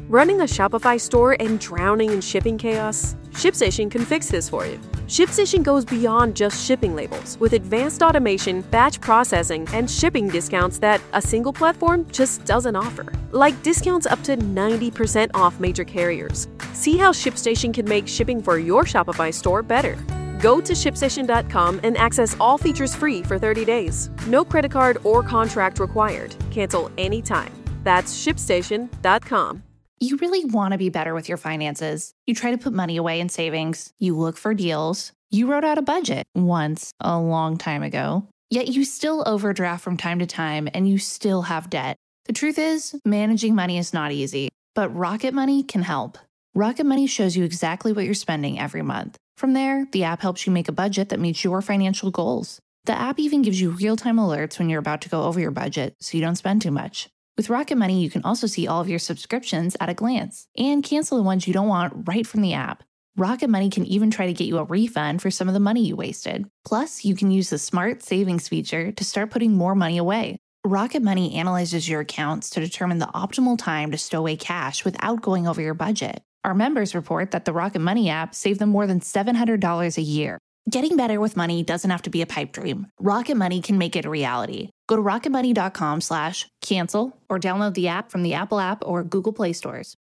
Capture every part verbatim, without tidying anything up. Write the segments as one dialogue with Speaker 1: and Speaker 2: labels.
Speaker 1: Running a Shopify store and drowning in shipping chaos? ShipStation can fix this for you. ShipStation goes beyond just shipping labels with advanced automation, batch processing, and shipping discounts that a single platform just doesn't offer. Like discounts up to ninety percent off major carriers. See how ShipStation can make shipping for your Shopify store better. Go to ship station dot com and access all features free for thirty days. No credit card or contract required. Cancel anytime. That's ship station dot com.
Speaker 2: You really want to be better with your finances. You try to put money away in savings. You look for deals. You wrote out a budget once a long time ago. Yet you still overdraft from time to time and you still have debt. The truth is, managing money is not easy, but Rocket Money can help. Rocket Money shows you exactly what you're spending every month. From there, the app helps you make a budget that meets your financial goals. The app even gives you real-time alerts when you're about to go over your budget so you don't spend too much. With Rocket Money, you can also see all of your subscriptions at a glance and cancel the ones you don't want right from the app. Rocket Money can even try to get you a refund for some of the money you wasted. Plus, you can use the Smart Savings feature to start putting more money away. Rocket Money analyzes your accounts to determine the optimal time to stow away cash without going over your budget. Our members report that the Rocket Money app saved them more than seven hundred dollars a year. Getting better with money doesn't have to be a pipe dream. Rocket Money can make it a reality. Go to rocket money dot com slash cancel or download the app from the Apple app or Google Play stores.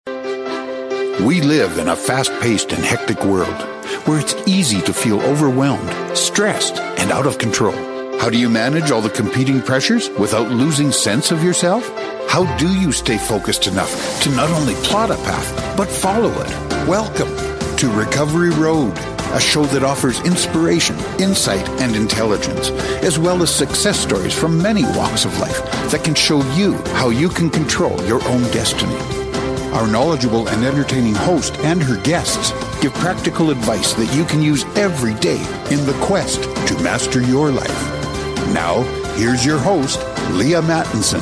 Speaker 3: We live in a fast-paced and hectic world where it's easy to feel overwhelmed, stressed, and out of control. How do you manage all the competing pressures without losing sense of yourself? How do you stay focused enough to not only plot a path, but follow it? Welcome to Recovery Road, a show that offers inspiration, insight, and intelligence, as well as success stories from many walks of life that can show you how you can control your own destiny. Our knowledgeable and entertaining host and her guests give practical advice that you can use every day in the quest to master your life. Now, here's your host, Leah Mattinson.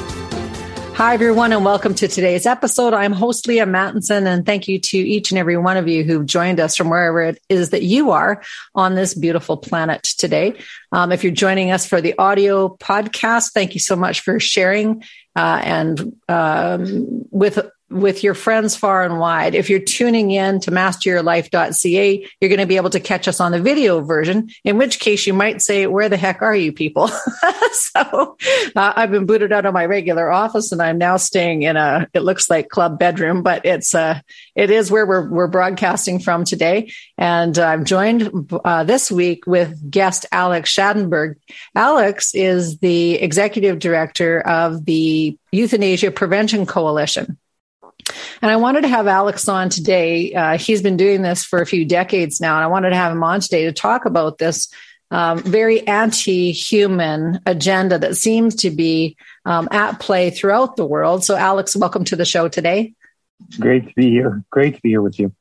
Speaker 4: Hi, everyone, and welcome to today's episode. I'm host Leah Mattinson, and thank you to each and every one of you who've joined us from wherever it is that you are on this beautiful planet today. Um, if you're joining us for the audio podcast, thank you so much for sharing uh, and um, with with your friends far and wide. If you're tuning in to master your life dot c a, you're going to be able to catch us on the video version, in which case you might say, where the heck are you people? so uh, I've been booted out of my regular office and I'm now staying in a, it looks like club bedroom, but it's uh, it is where we're, we're broadcasting from today. And I'm joined uh, this week with guest Alex Schadenberg. Alex is the executive director of the Euthanasia Prevention Coalition. And I wanted to have Alex on today. Uh, he's been doing this for a few decades now, and I wanted to have him on today to talk about this um, very anti-human agenda that seems to be um, at play throughout the world. So, Alex, welcome to the show today.
Speaker 5: Great to be here. Great to be here with you.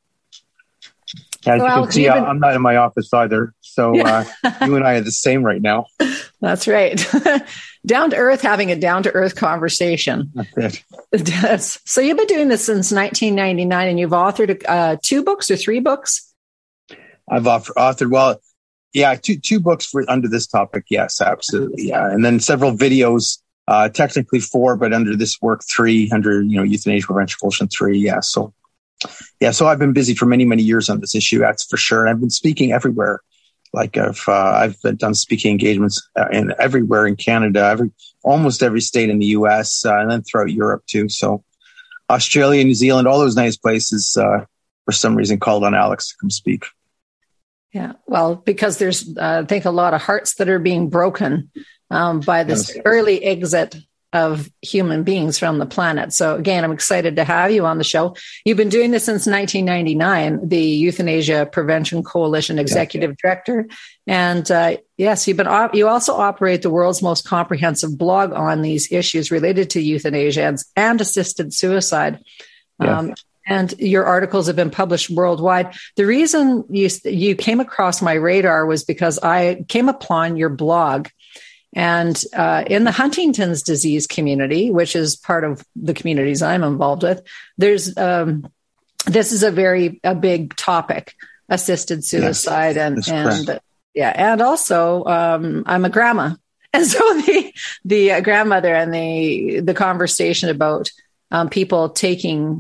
Speaker 5: As so, you Alex, can see, been... I'm not in my office either. So uh, you and I are the same right now.
Speaker 4: That's right. Down to earth, having a down to earth conversation.
Speaker 5: That's it.
Speaker 4: So you've been doing this since nineteen ninety-nine, and you've authored uh, two books or three books?
Speaker 5: I've authored, well, yeah, two two books for under this topic. Yes, absolutely. Yeah. And then several videos, uh, technically four, but under this work, three, under, you know, Euthanasia Prevention Coalition three. Yeah. So, yeah, so I've been busy for many, many years on this issue. That's for sure. And I've been speaking everywhere. Like I've, uh, I've done speaking engagements uh, in everywhere in Canada, every, almost every state in the U S, uh, and then throughout Europe too. So Australia, New Zealand, all those nice places, uh, for some reason called on Alex to come speak.
Speaker 4: Yeah. Well, because there's, uh, I think a lot of hearts that are being broken, um, by this yes. early exit of human beings from the planet. So again, I'm excited to have you on the show. You've been doing this since nineteen ninety-nine, the Euthanasia Prevention Coalition Executive yeah. Director. And uh, yes, you've been, op- you also operate the world's most comprehensive blog on these issues related to euthanasia and, and assisted suicide. Yeah. Um, and your articles have been published worldwide. The reason you, you came across my radar was because I came upon your blog. And uh, in the Huntington's disease community, which is part of the communities I'm involved with, there's um, this is a very a big topic: assisted suicide, yes, and and correct. yeah, and also um, I'm a grandma, and so the the uh, grandmother and the the conversation about um, people taking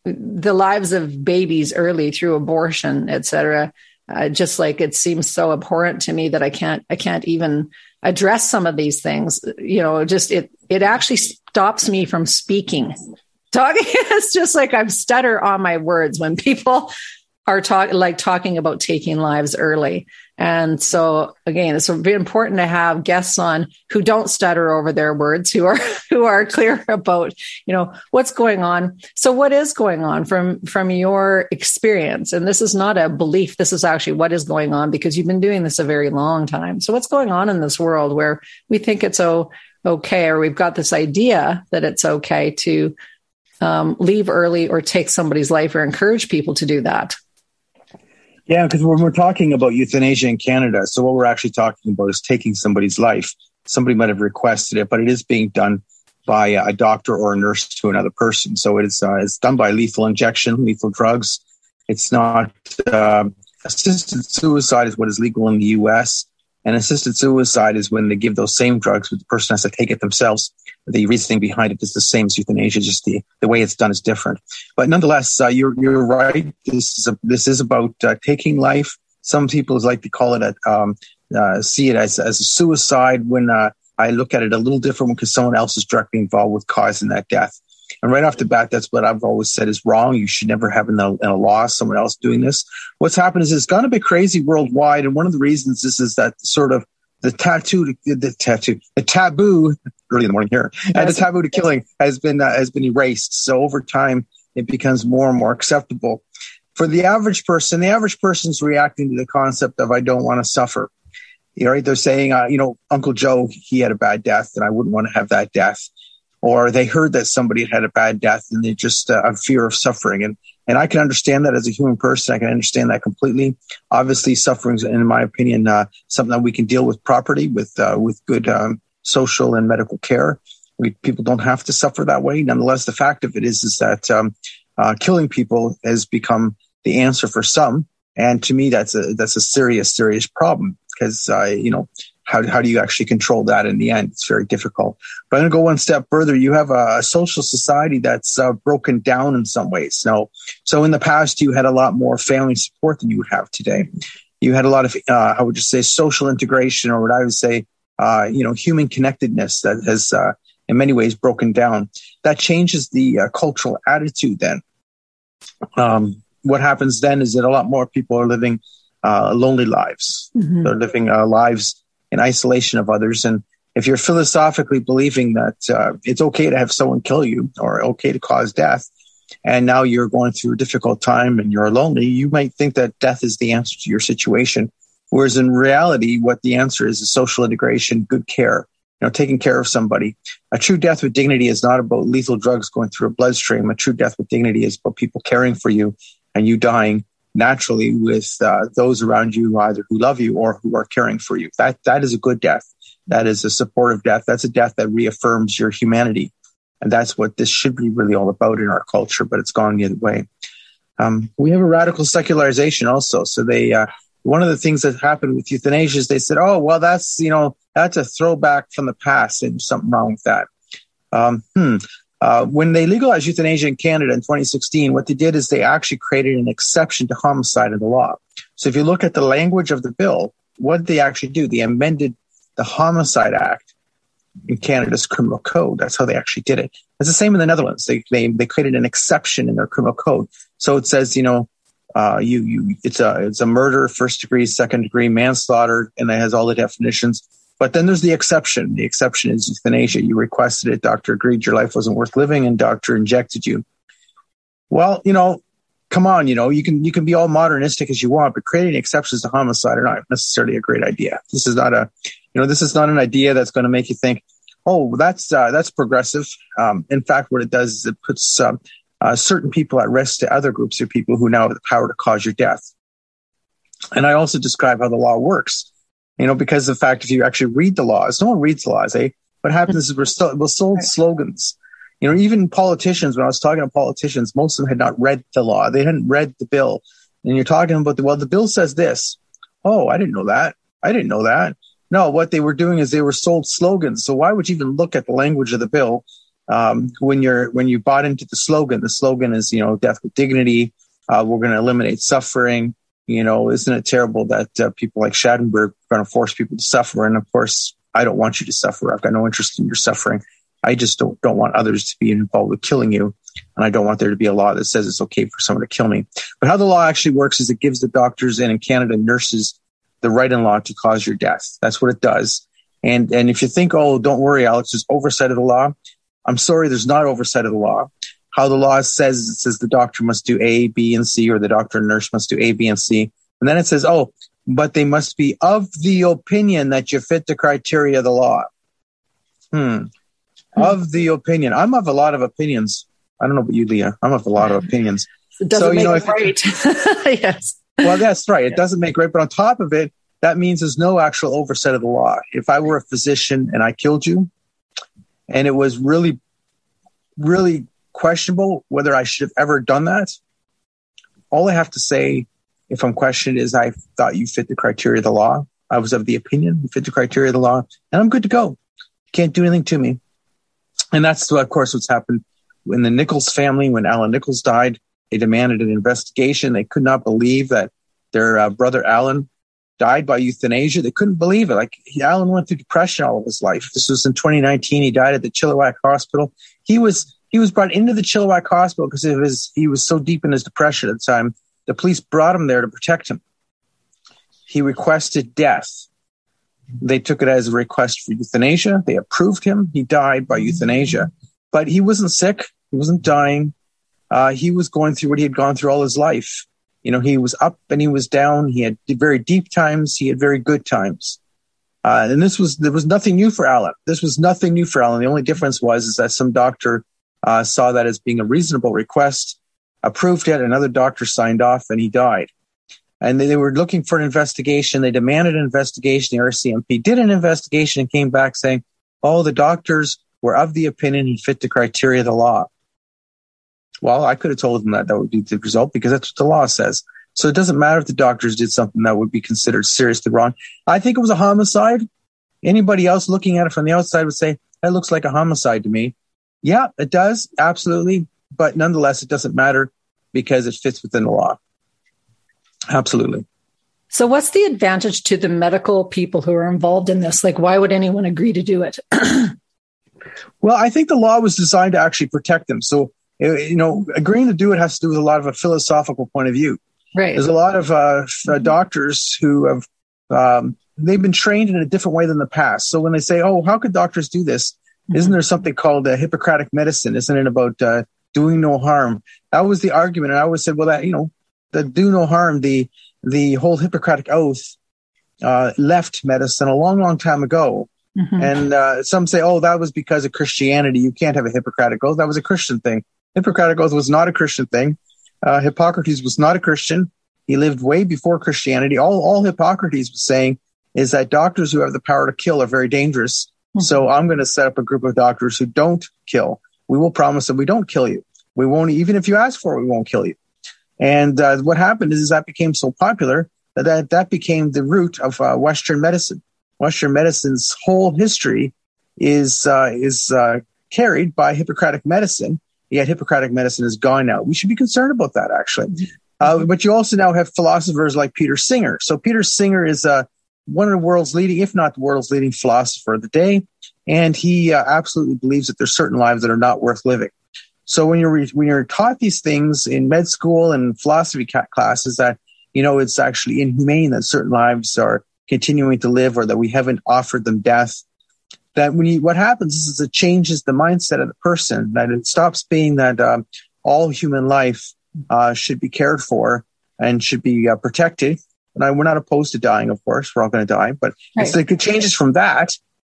Speaker 4: the lives of babies early through abortion, et cetera. Uh, just like it seems so abhorrent to me that I can't, I can't even address some of these things. You know, just it, it actually stops me from speaking. Talking, it's just like I stutter on my words when people are talking, like talking about taking lives early. And so again, it's very important to have guests on who don't stutter over their words, who are, who are clear about, you know, what's going on. So what is going on from, from your experience? And this is not a belief. This is actually what is going on, because you've been doing this a very long time. So what's going on in this world where we think it's oh, okay, or we've got this idea that it's okay to um, leave early or take somebody's life or encourage people to do that?
Speaker 5: Yeah, because when we're talking about euthanasia in Canada, so what we're actually talking about is taking somebody's life. Somebody might have requested it, but it is being done by a doctor or a nurse to another person. So it is uh, it's done by lethal injection, lethal drugs. It's not uh, assisted suicide is what is legal in the U S, and assisted suicide is when they give those same drugs, but the person has to take it themselves. The reasoning behind it is the same as euthanasia, just the, the way it's done is different. But nonetheless, uh, you're you're right. This is a, this is about uh, taking life. Some people like to call it a um, uh, see it as as a suicide. When uh, I look at it a little different, because someone else is directly involved with causing that death. And right off the bat, that's what I've always said is wrong. You should never have in a, in a law someone else doing this. What's happened is it's gone a bit crazy worldwide, and one of the reasons is is that sort of the tattoo, the tattoo, the taboo, early in the morning here, yes. and the taboo to killing has been uh, has been erased. So over time, it becomes more and more acceptable. For the average person, the average person's reacting to the concept of I don't want to suffer. You know, right? They're saying, uh, you know, Uncle Joe, he had a bad death, and I wouldn't want to have that death. Or they heard that somebody had had a bad death, and they just uh, have fear of suffering. And And I can understand that as a human person. I can understand that completely. Obviously, suffering is, in my opinion, uh, something that we can deal with properly, with uh, with good um, social and medical care. We, people don't have to suffer that way. Nonetheless, the fact of it is, is that um, uh, killing people has become the answer for some. And to me, that's a that's a serious, serious problem, because uh, you know. How, how do you actually control that in the end? It's very difficult. But I'm going to go one step further. You have a, a social society that's uh, broken down in some ways. Now, so in the past, you had a lot more family support than you would have today. You had a lot of, uh, I would just say, social integration, or what I would say, uh, you know, human connectedness that has, uh, in many ways, broken down. That changes the uh, cultural attitude then. Um, what happens then is that a lot more people are living uh, lonely lives. Mm-hmm. They're living uh, lives in isolation of others. And if you're philosophically believing that uh, it's okay to have someone kill you, or okay to cause death, and now you're going through a difficult time and you're lonely, you might think that death is the answer to your situation. Whereas in reality, what the answer is is social integration, good care, you know, taking care of somebody. A true death with dignity is not about lethal drugs going through a bloodstream. A true death with dignity is about people caring for you and you dying naturally with uh, those around you, either who love you or who are caring for you. That that is a good death. That is a supportive death. That's a death that reaffirms your humanity. And that's what this should be really all about in our culture, but it's gone the other way. Um, we have a radical secularization also. So they, uh, one of the things that happened with euthanasia is they said, oh, well, that's, you know, that's a throwback from the past, and something wrong with that. Um, hmm. Uh, when they legalized euthanasia in Canada in twenty sixteen, what they did is they actually created an exception to homicide in the law. So if you look at the language of the bill, what did they actually do? They amended the Homicide Act in Canada's criminal code. That's how they actually did it. It's the same in the Netherlands. They they, they created an exception in their criminal code. So it says, you know, uh, you you it's a it's a murder, first degree, second degree, manslaughter, and it has all the definitions. But then there's the exception. The exception is euthanasia. You requested it. Doctor agreed your life wasn't worth living, and doctor injected you. Well, you know, come on, you know, you can you can be all modernistic as you want, but creating exceptions to homicide are not necessarily a great idea. This is not a, you know, this is not an idea that's going to make you think, oh, that's uh, that's progressive. Um, in fact, what it does is it puts uh, uh, certain people at risk to other groups of people who now have the power to cause your death. And I also describe how the law works. You know, because of the fact, if you actually read the laws, no one reads the laws, eh? What happens is we're still, we're sold slogans. You know, even politicians, when I was talking to politicians, most of them had not read the law. They hadn't read the bill. And you're talking about the, well, the bill says this. Oh, I didn't know that. I didn't know that. No, what they were doing is they were sold slogans. So why would you even look at the language of the bill Um, when you're when you bought into the slogan, the slogan is, you know, death with dignity. Uh, we're going to eliminate suffering. You know, isn't it terrible that uh, people like Schattenberg are going to force people to suffer? And of course, I don't want you to suffer. I've got no interest in your suffering. I just don't don't want others to be involved with killing you. And I don't want there to be a law that says it's okay for someone to kill me. But how the law actually works is it gives the doctors and in Canada nurses the right in law to cause your death. That's what it does. And and if you think, oh, don't worry, Alex, there's oversight of the law. I'm sorry, there's not oversight of the law. How the law says, it says the doctor must do A, B, and C, or the doctor and nurse must do A, B, and C. And then it says, oh, but they must be of the opinion that you fit the criteria of the law. Hmm. hmm. Of the opinion. I'm of a lot of opinions. I don't know about you, Leah. I'm of a lot of opinions.
Speaker 4: It doesn't
Speaker 5: so, you
Speaker 4: make
Speaker 5: know,
Speaker 4: it right. Yes.
Speaker 5: Well, that's right. It doesn't make right. But on top of it, that means there's no actual oversight of the law. If I were a physician and I killed you, and it was really, really questionable whether I should have ever done that, all I have to say, if I'm questioned, is I thought you fit the criteria of the law. I was of the opinion you fit the criteria of the law, and I'm good to go. You can't do anything to me. And that's, of course, what's happened in the Nichols family. When Alan Nichols died, they demanded an investigation. They could not believe that their uh, brother Alan died by euthanasia. They couldn't believe it. Like, Alan went through depression all of his life. This was in twenty nineteen. He died at the Chilliwack Hospital. He was he was brought into the Chilliwack Hospital because of his, he was so deep in his depression at the time. The police brought him there to protect him. He requested death. They took it as a request for euthanasia. They approved him. He died by euthanasia. But he wasn't sick. He wasn't dying. Uh, he was going through what he had gone through all his life. You know, he was up and he was down. He had very deep times. He had very good times. Uh, and this was, there was nothing new for Alan. This was nothing new for Alan. The only difference was is that some doctor uh, saw that as being a reasonable request, approved it. Another doctor signed off and he died. And they, they were looking for an investigation. They demanded an investigation. The R C M P did an investigation and came back saying, oh, the doctors were of the opinion he fit the criteria of the law. Well, I could have told them that that would be the result because that's what the law says. So it doesn't matter if the doctors did something that would be considered seriously wrong. I think it was a homicide. Anybody else looking at it from the outside would say, that looks like a homicide to me. Yeah, it does. Absolutely. But nonetheless, it doesn't matter because it fits within the law. Absolutely.
Speaker 4: So what's the advantage to the medical people who are involved in this? Like, why would anyone agree to do it?
Speaker 5: Well, I think the law was designed to actually protect them. So, you know, agreeing to do it has to do with a lot of a philosophical point of view.
Speaker 4: Right.
Speaker 5: There's a lot of uh, f- doctors who have, um, they've been trained in a different way than the past. So when they say, oh, how could doctors do this? Mm-hmm. Isn't there something called uh, Hippocratic medicine? Isn't it about uh, doing no harm? That was the argument. And I always said, well, that, you know, the do no harm, the, the whole Hippocratic oath uh, left medicine a long, long time ago. Mm-hmm. And uh, some say, oh, that was because of Christianity. You can't have a Hippocratic oath. That was a Christian thing. Hippocratic oath was not a Christian thing. Uh, Hippocrates was not a Christian. He lived way before Christianity. All, all Hippocrates was saying is that doctors who have the power to kill are very dangerous. Mm-hmm. So I'm going to set up a group of doctors who don't kill. We will promise that we don't kill you. We won't, even if you ask for it, we won't kill you. And uh, what happened is, is that became so popular that that, that became the root of uh, Western medicine. Western medicine's whole history is uh, is uh, carried by Hippocratic medicine. Yet Hippocratic medicine is gone now. We should be concerned about that, actually. Uh, but you also now have philosophers like Peter Singer. So Peter Singer is uh, one of the world's leading, if not the world's leading philosopher of the day. And he uh, absolutely believes that there's certain lives that are not worth living. So when you're re- when you're taught these things in med school and philosophy classes, that, you know, it's actually inhumane that certain lives are continuing to live or that we haven't offered them death, that when you, what happens is, is it changes the mindset of the person, that it stops being that um, all human life uh, should be cared for and should be uh, protected. And I, we're not opposed to dying, of course. We're all going to die. But right. It's like it changes from that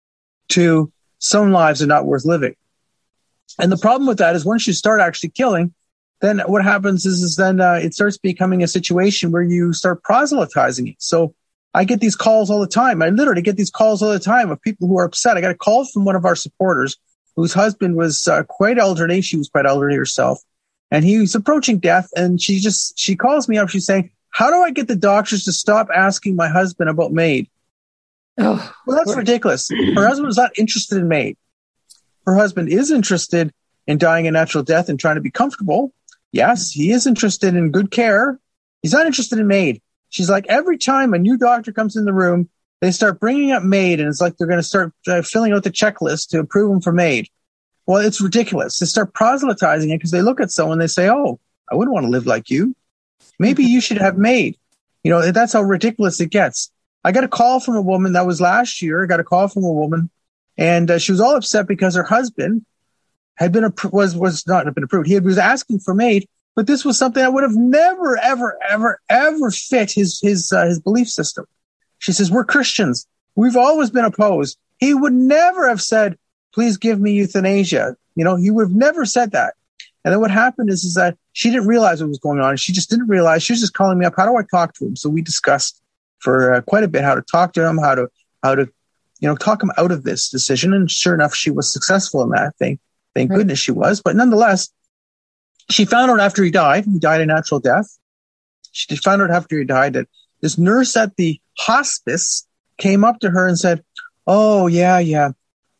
Speaker 5: to some lives are not worth living. And the problem with that is once you start actually killing, then what happens is, is then uh, it starts becoming a situation where you start proselytizing it. So I get these calls all the time. I literally get these calls all the time of people who are upset. I got a call from one of our supporters whose husband was uh, quite elderly. She was quite elderly herself. And he was approaching death. And she just, she calls me up. She's saying, how do I get the doctors to stop asking my husband about MAID? Oh, well, that's ridiculous. Her husband was not interested in MAID. her husband is interested in dying a natural death and trying to be comfortable. Yes, he is interested in good care. He's not interested in MAID. She's like, every time a new doctor comes in the room, they start bringing up MAID, and it's like they're going to start uh, filling out the checklist to approve them for MAID. Well, it's ridiculous. They start proselytizing it because they look at someone and they say, oh, I wouldn't want to live like you. Maybe you should have MAID. You know, that's how ridiculous it gets. I got a call from a woman that was last year. I got a call from a woman, and uh, she was all upset because her husband had been appro- was was not been approved. He had, was asking for MAID, but this was something that would have never, ever, ever, ever fit his his uh, his belief system. She says, we're Christians. We've always been opposed. He would never have said, please give me euthanasia. You know, he would have never said that. And then what happened is, is that she didn't realize what was going on. She just didn't realize. She was just calling me up. How do I talk to him? So we discussed for uh, quite a bit how to talk to him, how to, how to, you know, talk him out of this decision. And sure enough, she was successful in that thing. Thank right. goodness she was. But nonetheless, she found out after he died, he died a natural death. She found out after he died that this nurse at the hospice came up to her and said, oh, yeah, yeah.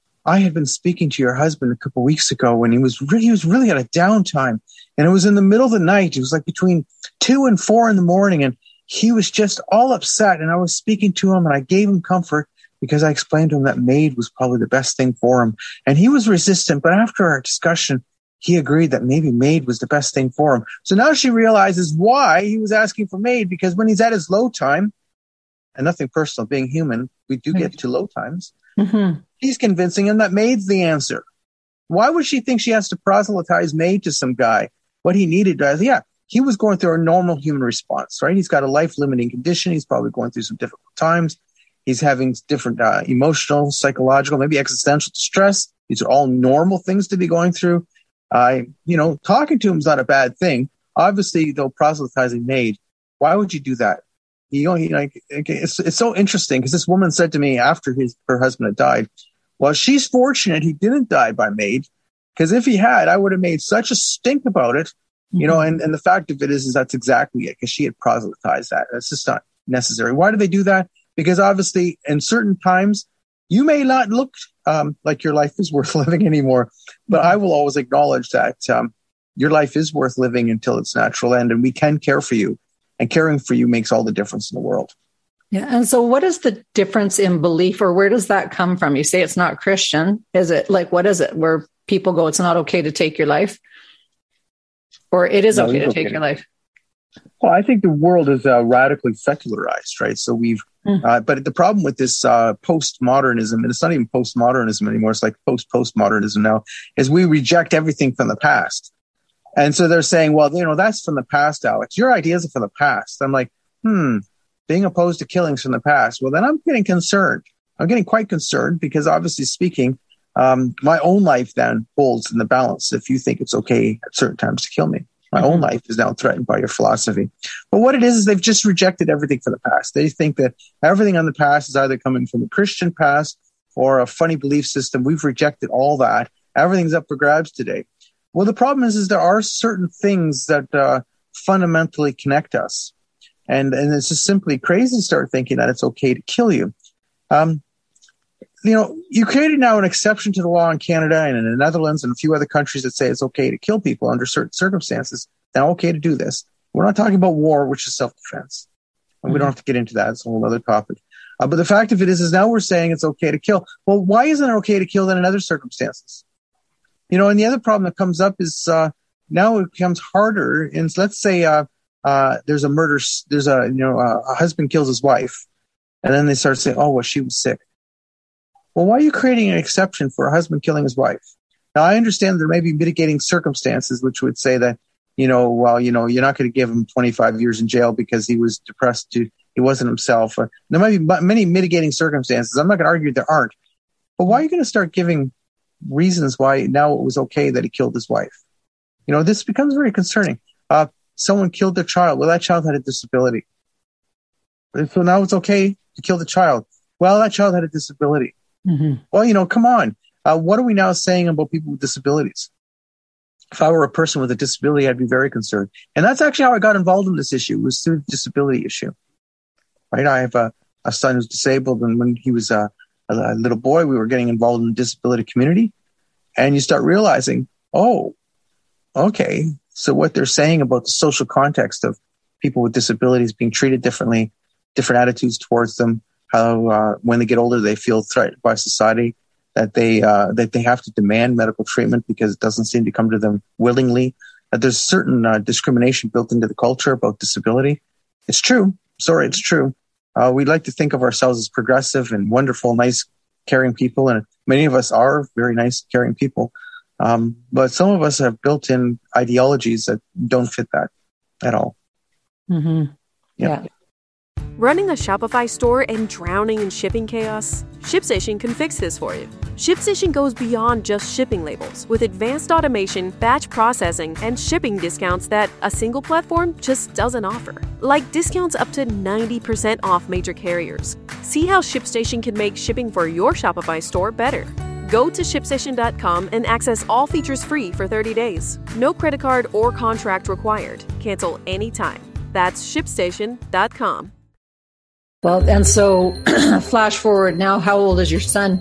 Speaker 5: I had been speaking to your husband a couple of weeks ago when he was really, he was really at a downtime, and it was in the middle of the night. It was like between two and four in the morning, and he was just all upset. And I was speaking to him, and I gave him comfort because I explained to him that MAID was probably the best thing for him. And he was resistant, but after our discussion, he agreed that maybe MAID was the best thing for him. So now she realizes why he was asking for MAID, because when he's at his low time, and nothing personal, being human, we do get to low times. Mm-hmm. He's convincing him that MAID's the answer. Why would she think she has to proselytize MAID to some guy? What he needed was, yeah, he was going through a normal human response, right? He's got a life-limiting condition. He's probably going through some difficult times. He's having different uh, emotional, psychological, maybe existential distress. These are all normal things to be going through. Uh, you know, talking to him is not a bad thing. Obviously, though, proselytizing MAID, why would you do that? You know, he, like, it's, it's so interesting because this woman said to me after his her husband had died, well, she's fortunate he didn't die by MAID, because if he had, I would have made such a stink about it. You mm-hmm. know, and, and the fact of it is, is that's exactly it, because she had proselytized that. That's just not necessary. Why do they do that? Because obviously, in certain times, you may not look um, like your life is worth living anymore, but I will always acknowledge that um, your life is worth living until its natural end, and we can care for you. And caring for you makes all the difference in the world.
Speaker 4: Yeah. And so what is the difference in belief, or where does that come from? You say it's not Christian. Is it like, what is it where people go, it's not okay to take your life? Or it is no, okay to okay. take your life?
Speaker 5: Well, I think the world is uh, radically secularized, right? So we've, mm. uh, but the problem with this uh, postmodernism, and it's not even postmodernism anymore, it's like post-postmodernism now, is we reject everything from the past. And so they're saying, well, you know, that's from the past, Alex. Your ideas are from the past. I'm like, hmm, being opposed to killings from the past. Well, then I'm getting concerned. I'm getting quite concerned because obviously speaking, um, my own life then holds in the balance if you think it's okay at certain times to kill me. My mm-hmm. own life is now threatened by your philosophy. But what it is, is they've just rejected everything from the past. They think that everything on the past is either coming from a Christian past or a funny belief system. We've rejected all that. Everything's up for grabs today. Well, the problem is, is there are certain things that uh, fundamentally connect us. And, and it's just simply crazy to start thinking that it's okay to kill you. Um, you know, you created now an exception to the law in Canada and in the Netherlands and a few other countries that say it's okay to kill people under certain circumstances. Now, okay to do this. We're not talking about war, which is self-defense. And mm-hmm. we don't have to get into that. It's a whole other topic. Uh, but the fact of it is, is now we're saying it's okay to kill. Well, why isn't it okay to kill then in other circumstances? You know, and the other problem that comes up is uh, now it becomes harder. And let's say uh, uh, there's a murder, there's a, you know, a husband kills his wife, and then they start saying, oh, well, she was sick. Well, why are you creating an exception for a husband killing his wife? Now, I understand there may be mitigating circumstances, which would say that, you know, well, you know, you're not going to give him twenty-five years in jail because he was depressed, to, he wasn't himself. Uh, there might be many mitigating circumstances. I'm not going to argue there aren't. But why are you going to start giving reasons why now it was okay that he killed his wife? You know, this becomes very concerning. Uh, someone killed their child. Well, that child had a disability. So now it's okay to kill the child. Well, that child had a disability. Mm-hmm. Well, you know, come on. Uh, what are we now saying about people with disabilities? If I were a person with a disability, I'd be very concerned. And that's actually how I got involved in this issue, was through the disability issue. Right? I have a, a son who's disabled, and when he was a, a little boy, we were getting involved in the disability community. And you start realizing, oh, okay. So what they're saying about the social context of people with disabilities being treated differently, different attitudes towards them, how uh, when they get older, they feel threatened by society, that they uh, that they have to demand medical treatment because it doesn't seem to come to them willingly. That there's certain uh, discrimination built into the culture about disability. It's true. Sorry, it's true. Uh, we like to think of ourselves as progressive and wonderful, nice, caring people, and many of us are very nice, caring people. Um, but some of us have built-in ideologies that don't fit that at all.
Speaker 4: Mm-hmm.
Speaker 5: Yep.
Speaker 4: Yeah.
Speaker 1: Running a Shopify store and drowning in shipping chaos? ShipStation can fix this for you. ShipStation goes beyond just shipping labels with advanced automation, batch processing, and shipping discounts that a single platform just doesn't offer. Like discounts up to ninety percent off major carriers. See how ShipStation can make shipping for your Shopify store better. Go to ship station dot com and access all features free for thirty days. No credit card or contract required. Cancel anytime. That's ship station dot com.
Speaker 4: Well, and so flash forward now, how old is your son?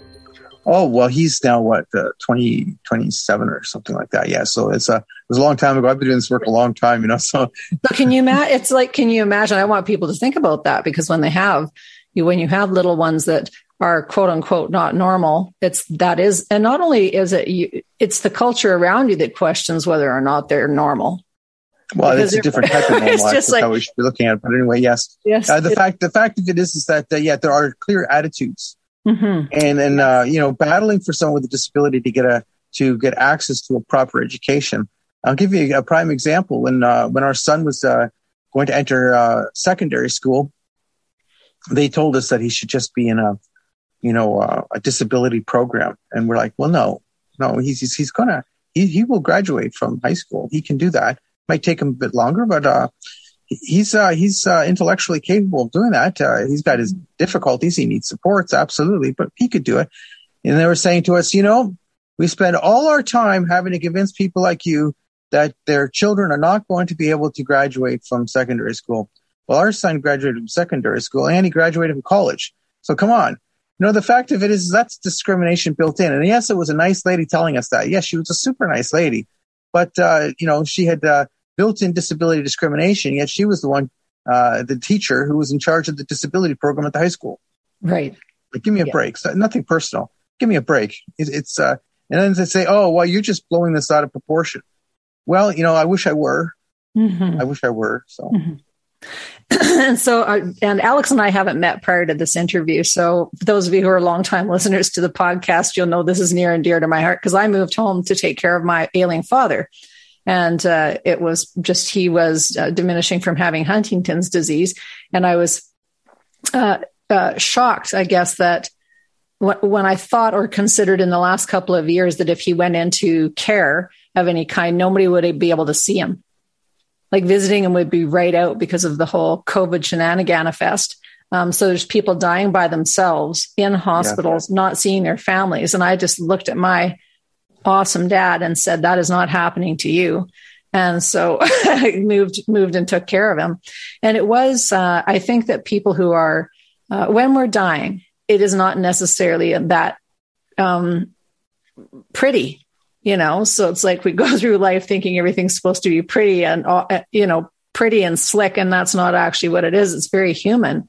Speaker 5: Oh, well, he's now what, uh, twenty, twenty-seven or something like that. Yeah. So it's a, it was a long time ago. I've been doing this work a long time, you know, so.
Speaker 4: So can you imagine, it's like, can you imagine? I want people to think about that because when they have, you, when you have little ones that are quote unquote not normal, it's, that is, and not only is it, you, it's the culture around you that questions whether or not they're normal.
Speaker 5: Well, it's a different type of normal.
Speaker 4: It's just like,
Speaker 5: how we should be looking at it. But anyway, yes.
Speaker 4: Yes.
Speaker 5: Uh, the
Speaker 4: it,
Speaker 5: fact, the fact of it is, is that, uh, yeah, there are clear attitudes.
Speaker 4: Mm-hmm.
Speaker 5: And, and, uh, you know, battling for someone with a disability to get a, to get access to a proper education. I'll give you a prime example. When, uh, when our son was, uh, going to enter, uh, secondary school, they told us that he should just be in a, you know, uh, a disability program. And we're like, well, no, no, he's, he's, he's gonna, he, he will graduate from high school. He can do that. Might take him a bit longer, but, uh, he's, uh, he's, uh, intellectually capable of doing that. Uh, he's got his difficulties. He needs supports. Absolutely. But he could do it. And they were saying to us, you know, we spend all our time having to convince people like you that their children are not going to be able to graduate from secondary school. Well, our son graduated from secondary school and he graduated from college. So come on. You know, the fact of it is that's discrimination built in. And yes, it was a nice lady telling us that. Yes, she was a super nice lady. But, uh, you know, she had uh, built-in disability discrimination, yet she was the one, uh, the teacher who was in charge of the disability program at the high school.
Speaker 4: Right.
Speaker 5: Like, give me a
Speaker 4: yeah.
Speaker 5: break. So, nothing personal. Give me a break. It, it's, uh, and then they say, oh, well, you're just blowing this out of proportion. Well, you know, I wish I were.
Speaker 4: Mm-hmm.
Speaker 5: I wish I were. So.
Speaker 4: Mm-hmm. And so, uh, and Alex and I haven't met prior to this interview. So for those of you who are longtime listeners to the podcast, you'll know this is near and dear to my heart because I moved home to take care of my ailing father. And uh, it was just, he was uh, diminishing from having Huntington's disease. And I was uh, uh, shocked, I guess, that w- when I thought or considered in the last couple of years that if he went into care of any kind, nobody would be able to see him. Like visiting him would be right out because of the whole COVID shenanigan fest. Um, so there's people dying by themselves in hospitals, yeah. not seeing their families. And I just looked at my awesome dad and said, that is not happening to you. And so I moved, moved and took care of him. And it was, uh, I think that people who are, uh, when we're dying, it is not necessarily that, um, pretty. You know, so it's like we go through life thinking everything's supposed to be pretty and, uh, you know, pretty and slick. And that's not actually what it is. It's very human.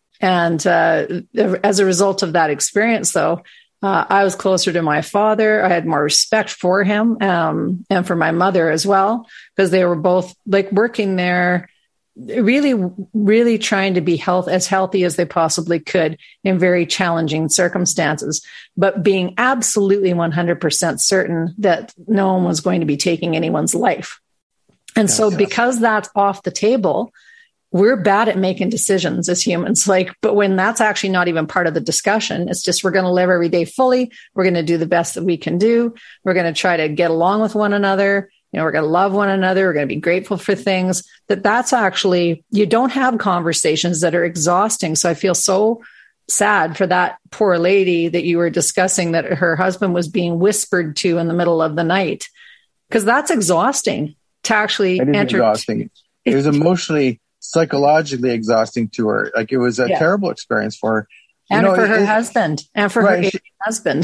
Speaker 4: And uh, as a result of that experience, though, uh, I was closer to my father. I had more respect for him um, and for my mother as well, because they were both like working there, really, really trying to be health as healthy as they possibly could in very challenging circumstances, but being absolutely one hundred percent certain that no one was going to be taking anyone's life. And yes, so yes. because that's off the table, we're bad at making decisions as humans. Like, but when that's actually not even part of the discussion, it's just, we're going to live every day fully. We're going to do the best that we can do. We're going to try to get along with one another. You know, we're going to love one another. We're going to be grateful for things that that's actually, you don't have conversations that are exhausting. So I feel so sad for that poor lady that you were discussing that her husband was being whispered to in the middle of the night, because that's exhausting to actually
Speaker 5: it is
Speaker 4: enter.
Speaker 5: Exhausting. It was emotionally, psychologically exhausting to her. Like it was a yeah. terrible experience for her. You
Speaker 4: and
Speaker 5: know,
Speaker 4: for her
Speaker 5: it,
Speaker 4: husband and for
Speaker 5: right,
Speaker 4: her
Speaker 5: she,
Speaker 4: husband.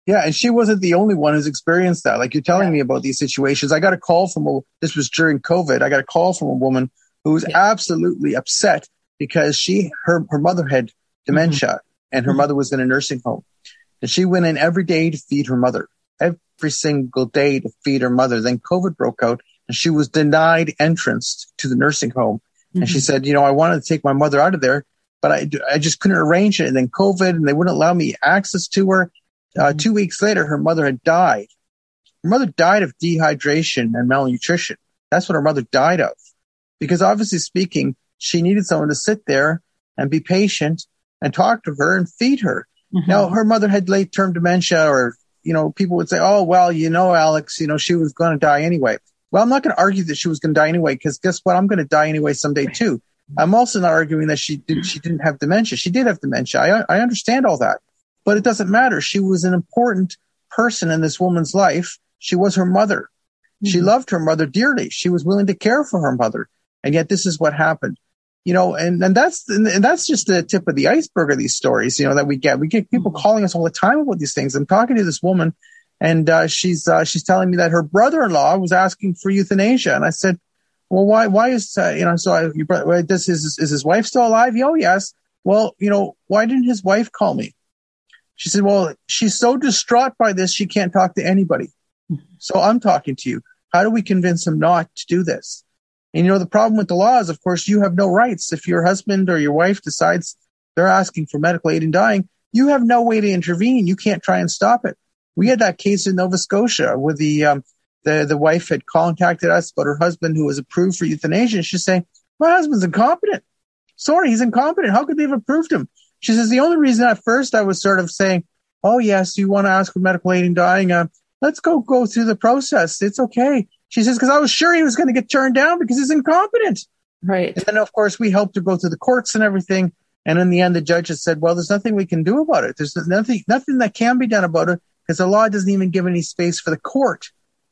Speaker 5: Yeah, and she wasn't the only one who's experienced that. Like you're telling yeah. me about these situations. I got a call from a, this was during COVID. I got a call from a woman who was yeah. absolutely upset because she, her, her mother had dementia mm-hmm. and her mm-hmm. mother was in a nursing home. And she went in every day to feed her mother, every single day to feed her mother. Then COVID broke out and she was denied entrance to the nursing home. Mm-hmm. And she said, you know, I wanted to take my mother out of there, but I, I just couldn't arrange it. And then COVID, and they wouldn't allow me access to her. Uh, mm-hmm. Two weeks later, her mother had died. Her mother died of dehydration and malnutrition. That's what her mother died of. Because obviously speaking, she needed someone to sit there and be patient and talk to her and feed her. Mm-hmm. Now, her mother had late-term dementia, or, you know, people would say, oh, well, you know, Alex, you know, she was going to die anyway. Well, I'm not going to argue that she was going to die anyway, because guess what? I'm going to die anyway someday too. I'm also not arguing that she did, she didn't have dementia. She did have dementia. I, I understand all that, but it doesn't matter. She was an important person in this woman's life. She was her mother. Mm-hmm. She loved her mother dearly. She was willing to care for her mother. And yet this is what happened, you know, and, and that's, and that's just the tip of the iceberg of these stories, you know, that we get. We get people calling us all the time about these things. I'm talking to this woman, and uh, she's, uh, she's telling me that her brother-in-law was asking for euthanasia. And I said, well, why, why is, uh, you know, so I, your brother, does his, is his wife still alive? Oh, yes. Well, you know, why didn't his wife call me? She said, well, she's so distraught by this, she can't talk to anybody. So I'm talking to you. How do we convince him not to do this? And, you know, the problem with the law is, of course, you have no rights. If your husband or your wife decides they're asking for medical aid in dying, you have no way to intervene. You can't try and stop it. We had that case in Nova Scotia where the, um, the, the wife had contacted us about her husband who was approved for euthanasia. And she's saying, my husband's incompetent. Sorry, he's incompetent. How could they have approved him? She says, the only reason at first I was sort of saying, oh, yes, you want to ask for medical aid in dying. Uh, let's go go through the process. It's okay. She says, because I was sure he was going to get turned down because he's incompetent.
Speaker 4: Right.
Speaker 5: And then, of course, we helped her go through the courts and everything. And in the end, the judge has said, well, there's nothing we can do about it. There's nothing, nothing that can be done about it because the law doesn't even give any space for the court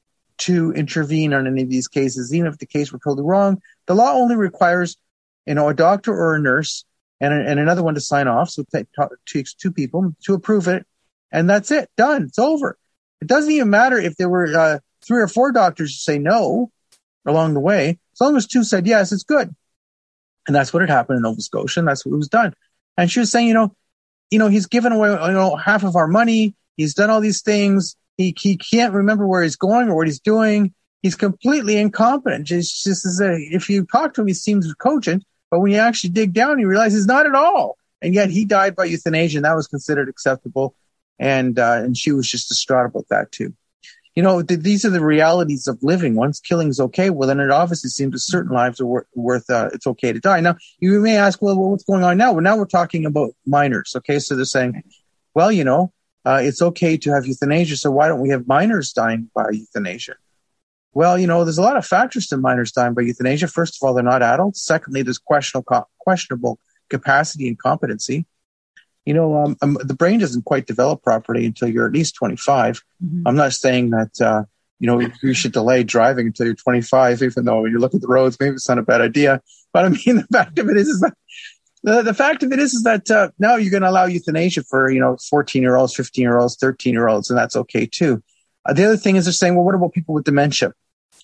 Speaker 5: to intervene on any of these cases. Even if the case were totally wrong, the law only requires, you know, a doctor or a nurse and, a, and another one to sign off. So it takes two people to approve it. And that's it. Done. It's over. It doesn't even matter if there were uh, three or four doctors to say no along the way. As long as two said yes, it's good. And that's what had happened in Nova Scotia, and that's what was done. And she was saying, you know, you know, he's given away, you know, half of our money. He's done all these things. He he can't remember where he's going or what he's doing. He's completely incompetent. Just, just as a, if you talk to him, he seems cogent, but when you actually dig down, you realize he's not at all. And yet he died by euthanasia, and that was considered acceptable. And uh, and she was just distraught about that too. You know, th- these are the realities of living. Once killing is okay, well, then it obviously seems that certain lives are wor- worth, uh, it's okay to die. Now, you may ask, well, what's going on now? Well, now we're talking about minors, okay? So they're saying, well, you know, uh, it's okay to have euthanasia, so why don't we have minors dying by euthanasia? Well, you know, there's a lot of factors to minors dying by euthanasia. First of all, they're not adults. Secondly, there's questionable, questionable capacity and competency. You know, um, um, the brain doesn't quite develop properly until you're at least twenty-five. Mm-hmm. I'm not saying that, uh, you know, you should delay driving until you're twenty-five, even though when you look at the roads, maybe it's not a bad idea. But I mean, the fact of it is, is that the, the fact of it is, is that uh, now you're going to allow euthanasia for, you know, fourteen year olds, fifteen year olds, thirteen year olds, and that's okay too. Uh, the other thing is they're saying, well, what about people with dementia?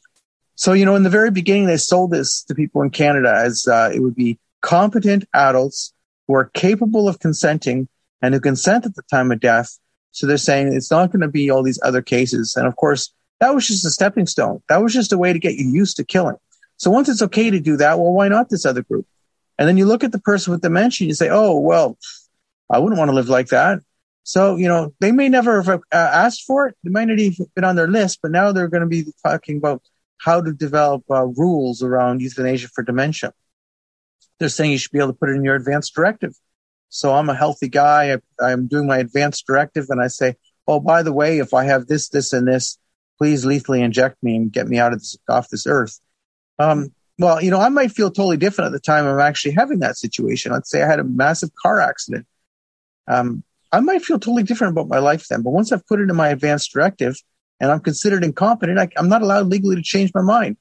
Speaker 5: So, you know, in the very beginning, they sold this to people in Canada as uh, it would be competent adults who are capable of consenting and who consent at the time of death. So they're saying it's not going to be all these other cases. And of course, that was just a stepping stone. That was just a way to get you used to killing. So once it's okay to do that, well, why not this other group? And then you look at the person with dementia and you say, oh, well, I wouldn't want to live like that. So, you know, they may never have uh, asked for it. They might not even been on their list, but now they're going to be talking about how to develop uh, rules around euthanasia for dementia. They're saying you should be able to put it in your advance directive. So I'm a healthy guy. I, I'm doing my advance directive, and I say, oh, by the way, if I have this, this, and this, please lethally inject me and get me out of this, off this earth. Um, well, you know, I might feel totally different at the time I'm actually having that situation. Let's say I had a massive car accident. Um, I might feel totally different about my life then. But once I've put it in my advance directive and I'm considered incompetent, I, I'm not allowed legally to change my mind.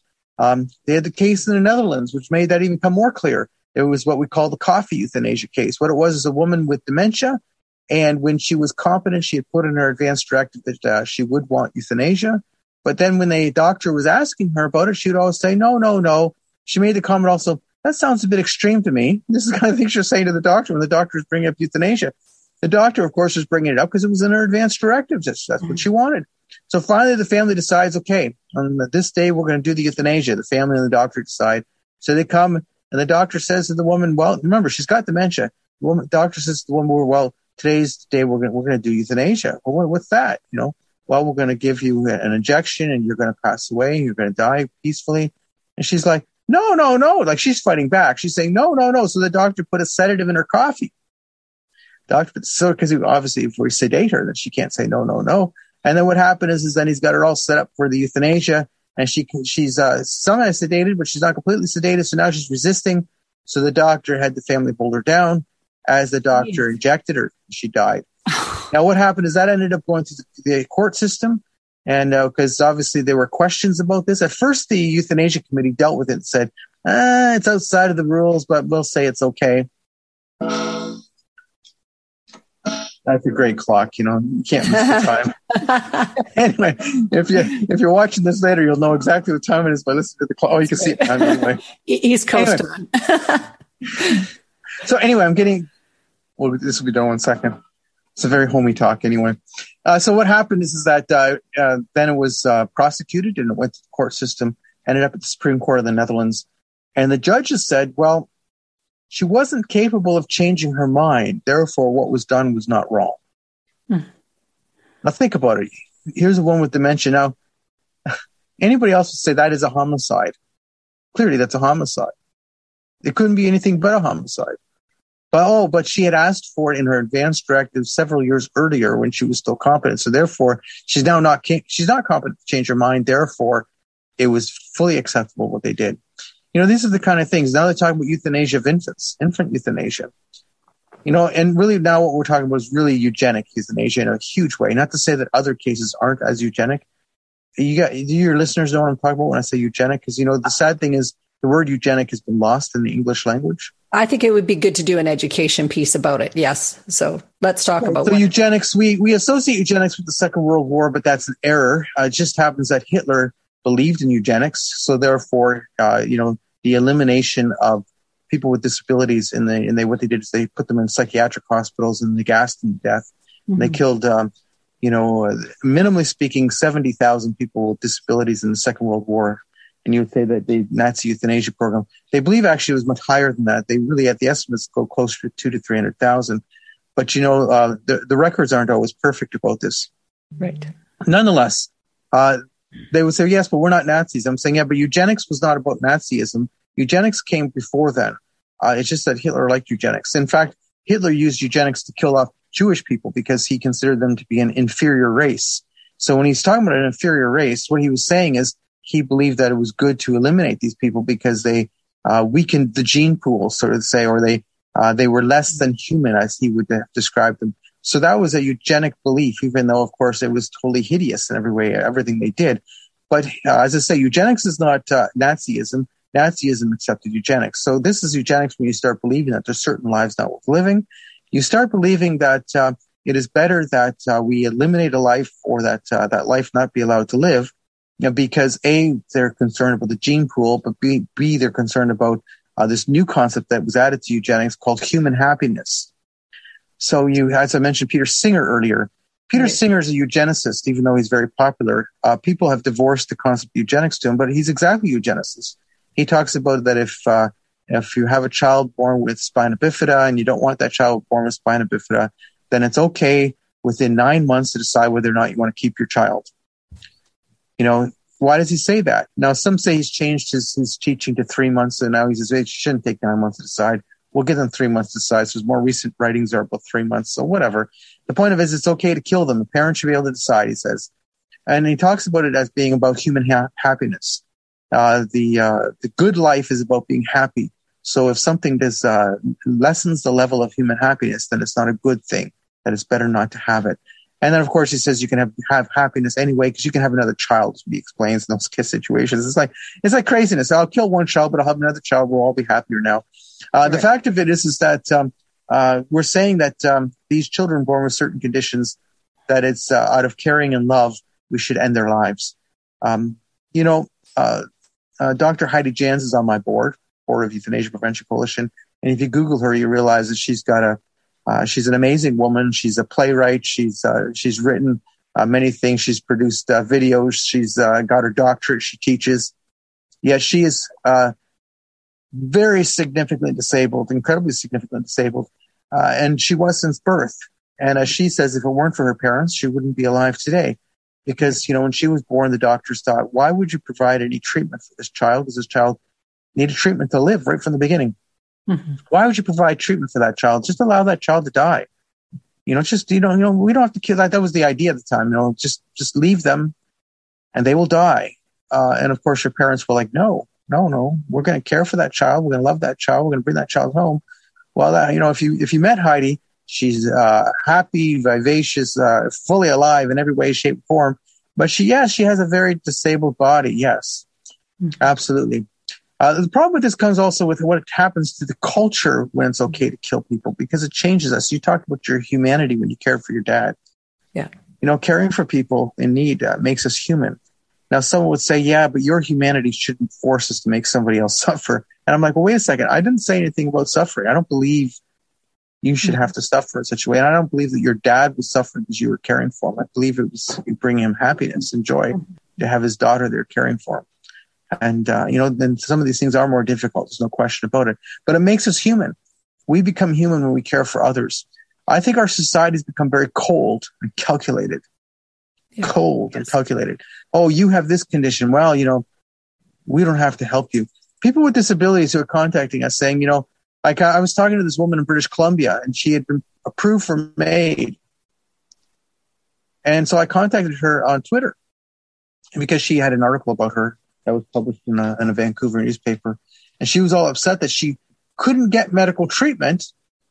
Speaker 5: Um, they had the case in the Netherlands, which made that even become more clear. It was what we call the coffee euthanasia case. What it was is a woman with dementia And when she was competent, she had put in her advance directive that uh, she would want euthanasia. But then when the doctor was asking her about it, she would always say, no, no, no. She made the comment also, that sounds a bit extreme to me. This is the kind of thing she was saying to the doctor when the doctor was bringing up euthanasia. The doctor, of course, was bringing it up because it was in her advance directives. That's, that's what she wanted. So finally, the family decides, okay, on this day, we're going to do the euthanasia. The family and the doctor decide. So they come, and the doctor says to the woman, well, remember, she's got dementia. The woman, doctor says to the woman, well, today's the day we're going we're going to do euthanasia. Well, what, what's that? You know, well, we're going to give you an injection, and you're going to pass away. You're going to die peacefully. And she's like, no, no, no. Like, she's fighting back. She's saying, no, no, no. So the doctor put a sedative in her coffee. Doctor, so because obviously if we sedate her, then she can't say no, no, no. And then what happened is, is then he's got her all set up for the euthanasia, and she she's uh, somehow sedated, but she's not completely sedated. So now she's resisting. So the doctor had the family pull her down. As the doctor injected her, she died. Now what happened is that ended up going to the court system, and because uh, obviously there were questions about this. At first, the euthanasia committee dealt with it and said, ah, it's outside of the rules, but we'll say it's okay. That's a great clock, you know. You can't miss the time. Anyway, if you if you're watching this later, you'll know exactly what time it is by listening to the clock. Oh, you can see it now anyway.
Speaker 4: East Coast
Speaker 5: anyway. on. So anyway, I'm getting. Well, this will be done one second. It's a very homey talk, anyway. Uh, so what happened is, is that uh, uh, then it was uh, prosecuted and it went to the court system. Ended up at the Supreme Court of the Netherlands, and the judges said, well, she wasn't capable of changing her mind. Therefore, what was done was not wrong. Hmm. Now, think about it. Here's a woman with dementia. Now, anybody else would say that is a homicide. Clearly, that's a homicide. It couldn't be anything but a homicide. But, oh, but she had asked for it in her advance directive several years earlier when she was still competent. So, therefore, she's now not she's not competent to change her mind. Therefore, it was fully acceptable what they did. You know, these are the kind of things. Now they're talking about euthanasia of infants, infant euthanasia. You know, and really now what we're talking about is really eugenic euthanasia in a huge way. Not to say that other cases aren't as eugenic. You got, do your listeners know what I'm talking about when I say eugenic? Because, you know, the sad thing is the word eugenic has been lost in the English language.
Speaker 4: I think it would be good to do an education piece about it. Yes. So let's talk about
Speaker 5: so
Speaker 4: what-
Speaker 5: eugenics. We, we associate eugenics with the Second World War, but that's an error. Uh, it just happens that Hitler believed in eugenics. So therefore, uh, you know, the elimination of people with disabilities in the, and they, what they did is they put them in psychiatric hospitals and they gassed them to death. Mm-hmm. They killed, um, you know, uh, minimally speaking, seventy thousand people with disabilities in the Second World War. And you would say that the Nazi euthanasia program, they believe actually it was much higher than that. They really, at the estimates, go closer to two to three hundred thousand. But, you know, uh, the, the records aren't always perfect about this.
Speaker 4: Right.
Speaker 5: Nonetheless, uh, they would say, yes, but we're not Nazis. I'm saying, yeah, but eugenics was not about Nazism. Eugenics came before then. Uh, it's just that Hitler liked eugenics. In fact, Hitler used eugenics to kill off Jewish people because he considered them to be an inferior race. So when he's talking about an inferior race, what he was saying is he believed that it was good to eliminate these people because they uh, weakened the gene pool, so to say, or they uh, they were less than human, as he would have described them. So that was a eugenic belief, even though, of course, it was totally hideous in every way, everything they did. But uh, as I say, eugenics is not uh, Nazism. Nazism accepted eugenics. So this is eugenics when you start believing that there's certain lives not worth living. You start believing that uh, it is better that uh, we eliminate a life or that uh, that life not be allowed to live, you know, because A, they're concerned about the gene pool, but B, B they're concerned about uh, this new concept that was added to eugenics called human happiness. So you, as I mentioned, Peter Singer earlier. Peter right. Singer is a eugenicist, even though he's very popular. Uh, people have divorced the concept of eugenics to him, but he's exactly a eugenicist. He talks about that if uh, if you have a child born with spina bifida and you don't want that child born with spina bifida, then it's okay within nine months to decide whether or not you want to keep your child. You know, why does he say that? Now, some say he's changed his, his teaching to three months, and now he says it shouldn't take nine months to decide. We'll give them three months to decide. So his more recent writings are about three months. So whatever. The point of it is it's okay to kill them. The parents should be able to decide, he says. And he talks about it as being about human ha- happiness. Uh, the, uh, the good life is about being happy. So if something does, uh, lessens the level of human happiness, then it's not a good thing, that it's better not to have it. And then, of course, he says you can have, have happiness anyway because you can have another child, he explains in those kiss situations. It's like, it's like craziness. I'll kill one child, but I'll have another child. We'll all be happier now. Uh, right. The fact of it is, is that, um, uh, we're saying that um, these children born with certain conditions, that it's uh, out of caring and love, we should end their lives. Um, you know, uh, uh, Doctor Heidi Jans is on my board, board of Euthanasia Prevention Coalition. And if you Google her, you realize that she's got a, uh, she's an amazing woman. She's a playwright. She's, uh, she's written uh, many things. She's produced uh, videos. She's uh, got her doctorate. She teaches. Yet she is uh, very significantly disabled, incredibly significantly disabled. Uh, and she was since birth. And as she says, if it weren't for her parents, she wouldn't be alive today. Because, you know, when she was born, the doctors thought, why would you provide any treatment for this child? Because this child needed treatment to live right from the beginning. Mm-hmm. Why would you provide treatment for that child? Just allow that child to die. You know, just, you know, you know, we don't have to kill that. That was the idea at the time. You know, just, just leave them and they will die. Uh, and of course, your parents were like, no, no, no, we're going to care for that child. We're going to love that child. We're going to bring that child home. Well, uh, you know, if you, if you met Heidi, she's, uh, happy, vivacious, uh, fully alive in every way, shape, form. But she, yes, she has a very disabled body. Yes, mm-hmm. Absolutely. Uh, the problem with this comes also with what happens to the culture when it's okay to kill people, because it changes us. You talked about your humanity when you care for your dad.
Speaker 4: Yeah.
Speaker 5: You know, caring for people in need uh, makes us human. Now, someone would say, yeah, but your humanity shouldn't force us to make somebody else suffer. And I'm like, well, wait a second. I didn't say anything about suffering. I don't believe you should have to suffer in such a way. And I don't believe that your dad was suffering because you were caring for him. I believe it was you bringing him happiness and joy to have his daughter there caring for him. And, uh, you know, then some of these things are more difficult. There's no question about it. But it makes us human. We become human when we care for others. I think our society has become very cold and calculated. Yeah. Cold yes. and calculated. Oh, you have this condition. Well, you know, we don't have to help you. People with disabilities who are contacting us saying, you know, like I was talking to this woman in British Columbia and she had been approved for MAID. And so I contacted her on Twitter because she had an article about her that was published in a, in a Vancouver newspaper. And she was all upset that she couldn't get medical treatment,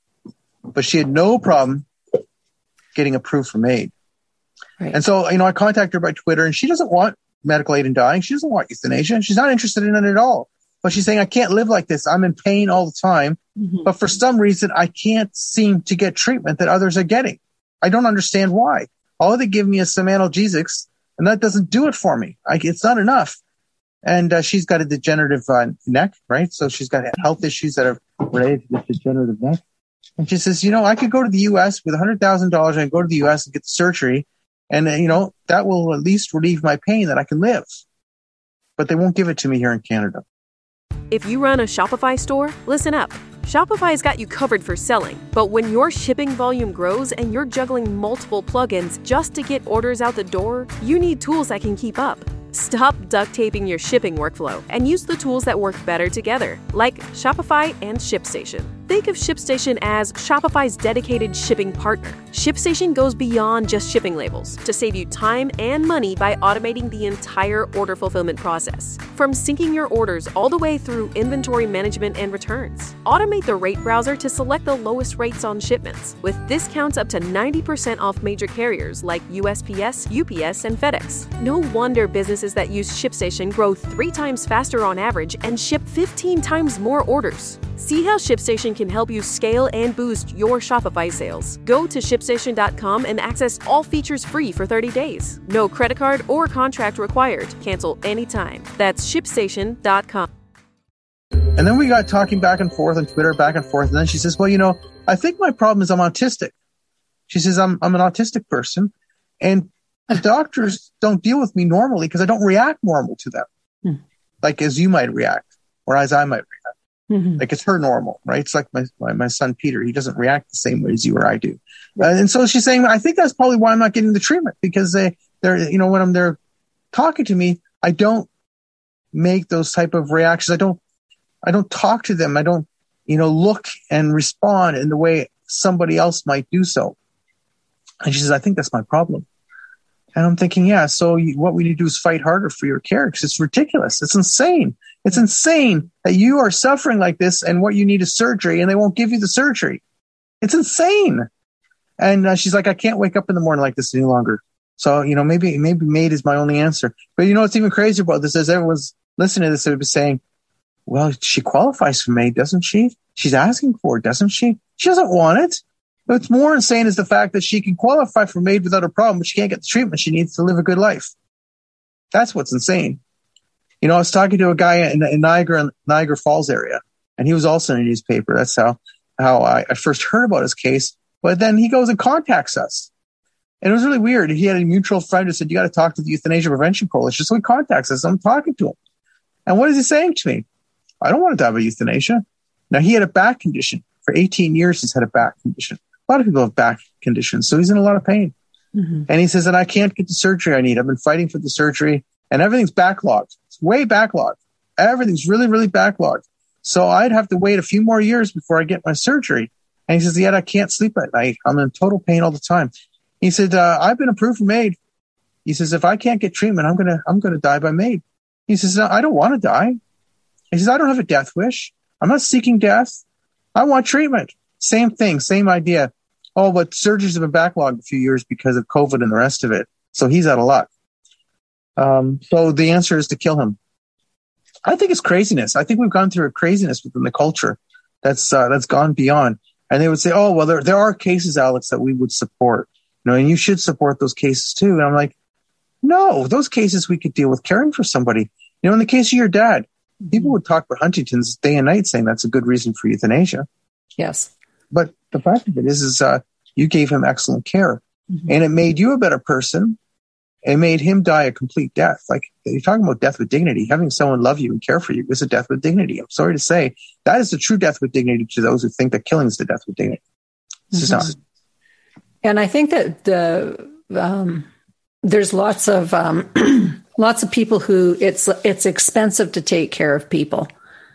Speaker 5: but she had no problem getting approved for MAID. Right. And so, you know, I contacted her by Twitter and she doesn't want medical aid in dying. She doesn't want euthanasia. She's not interested in it at all. But she's saying, I can't live like this. I'm in pain all the time. Mm-hmm. But for some reason, I can't seem to get treatment that others are getting. I don't understand why. All they give me is some analgesics, and that doesn't do it for me. I, it's not enough. And uh, she's got a degenerative uh, neck, right? So she's got health issues that are related to this degenerative neck. And she says, you know, I could go to the U S with one hundred thousand dollars. I could go to the U S and get the surgery. And, uh, you know, that will at least relieve my pain that I can live. But they won't give it to me here in Canada.
Speaker 1: If you run a Shopify store, listen up. Shopify's got you covered for selling. But when your shipping volume grows and you're juggling multiple plugins just to get orders out the door, you need tools that can keep up. Stop duct taping your shipping workflow and use the tools that work better together, like Shopify and ShipStation. Think of ShipStation as Shopify's dedicated shipping partner. ShipStation goes beyond just shipping labels to save you time and money by automating the entire order fulfillment process. From syncing your orders all the way through inventory management and returns. Automate the rate browser to select the lowest rates on shipments, with discounts up to ninety percent off major carriers like U S P S, U P S, and FedEx. No wonder businesses that use ShipStation grow three times faster on average and ship fifteen times more orders. See how ShipStation can help you scale and boost your Shopify sales. Go to ship station dot com and access all features free for thirty days. No credit card or contract required. Cancel anytime. That's ship station dot com.
Speaker 5: And then we got talking back and forth on Twitter, back and forth. And then she says, well, you know, I think my problem is I'm autistic. She says, I'm, I'm an autistic person. And the doctors don't deal with me normally because I don't react normal to them. Hmm. Like as you might react or as I might react. Mm-hmm. Like it's her normal, right? It's like my, my my son Peter. He doesn't react the same way as you or I do. Uh, and so she's saying, I think that's probably why I'm not getting the treatment, because they, they're, you know, when I'm there talking to me, I don't make those type of reactions. I don't, I don't talk to them. I don't, you know, look and respond in the way somebody else might do so. And she says, I think that's my problem. And I'm thinking, yeah, so you, what we need to do is fight harder for your care, because it's ridiculous. It's insane. It's insane that you are suffering like this and what you need is surgery and they won't give you the surgery. It's insane. And uh, she's like, I can't wake up in the morning like this any longer. So, you know, maybe, maybe MAID is my only answer. But you know, what's even crazier about this is everyone's listening to this, they'd be saying, well, she qualifies for MAID, doesn't she? She's asking for it, doesn't she? She doesn't want it. What's more insane is the fact that she can qualify for MAID without a problem, but she can't get the treatment she needs to live a good life. That's what's insane. You know, I was talking to a guy in, in Niagara, Niagara Falls area, and he was also in a newspaper. That's how, how I, I first heard about his case. But then he goes and contacts us. And it was really weird. He had a mutual friend who said, you got to talk to the Euthanasia Prevention Coalition. So he contacts us. I'm talking to him. And what is he saying to me? I don't want to die by euthanasia. Now, he had a back condition. For eighteen years, he's had a back condition. A lot of people have back conditions, so he's in a lot of pain. Mm-hmm. And he says, and I can't get the surgery I need. I've been fighting for the surgery, and everything's backlogged. It's way backlogged. Everything's really, really backlogged. So I'd have to wait a few more years before I get my surgery. And he says, yet I can't sleep at night. I'm in total pain all the time. He said, uh, I've been approved for MAID. He says, if I can't get treatment, I'm going to, I'm going to die by MAID. He says, no, I don't want to die. He says, I don't have a death wish. I'm not seeking death. I want treatment. Same thing, same idea. Oh, but surgeries have been backlogged a few years because of COVID and the rest of it. So he's out of luck. Um, so the answer is to kill him. I think it's craziness. I think we've gone through a craziness within the culture that's uh, that's gone beyond. And they would say, oh, well, there there are cases, Alex, that we would support. You know, and you should support those cases too. And I'm like, no, those cases we could deal with caring for somebody. You know, in the case of your dad, people would talk about Huntington's day and night saying that's a good reason for euthanasia.
Speaker 4: Yes.
Speaker 5: But the fact of it is, is uh, you gave him excellent care. Mm-hmm. And it made you a better person. It made him die a complete death. Like, you're talking about death with dignity. Having someone love you and care for you is a death with dignity. I'm sorry to say, that is the true death with dignity to those who think that killing is the death with dignity. This mm-hmm. is not.
Speaker 4: And I think that the um, there's lots of um, lots of people who it's it's expensive to take care of people.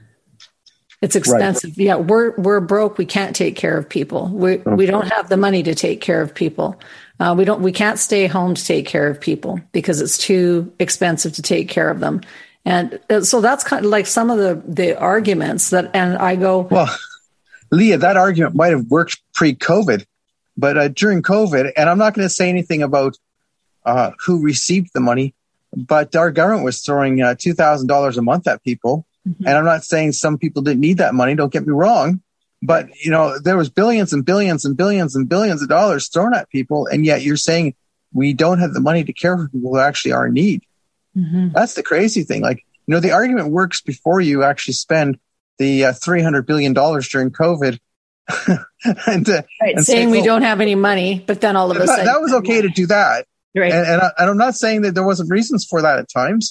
Speaker 4: It's expensive. Right. Yeah, we're we're broke. We can't take care of people. We okay. we don't have the money to take care of people. Uh, we don't. We can't stay home to take care of people because it's too expensive to take care of them. And so that's kind of like some of the the arguments that. And I go,
Speaker 5: well, Leah, that argument might have worked pre-COVID, but uh, during COVID, and I'm not going to say anything about uh, who received the money, but our government was throwing uh, two thousand dollars a month at people. Mm-hmm. And I'm not saying some people didn't need that money. Don't get me wrong. But, you know, there was billions and billions and billions and billions of dollars thrown at people. And yet you're saying we don't have the money to care for people who actually are in need. Mm-hmm. That's the crazy thing. Like, you know, the argument works before you actually spend the uh, three hundred billion dollars during COVID. and, uh,
Speaker 4: right,
Speaker 5: and
Speaker 4: saying
Speaker 5: say,
Speaker 4: we
Speaker 5: oh,
Speaker 4: don't have any money, but then all of a sudden.
Speaker 5: That was okay to do that.
Speaker 4: Right.
Speaker 5: And, and, I, and I'm not saying that there wasn't reasons for that at times.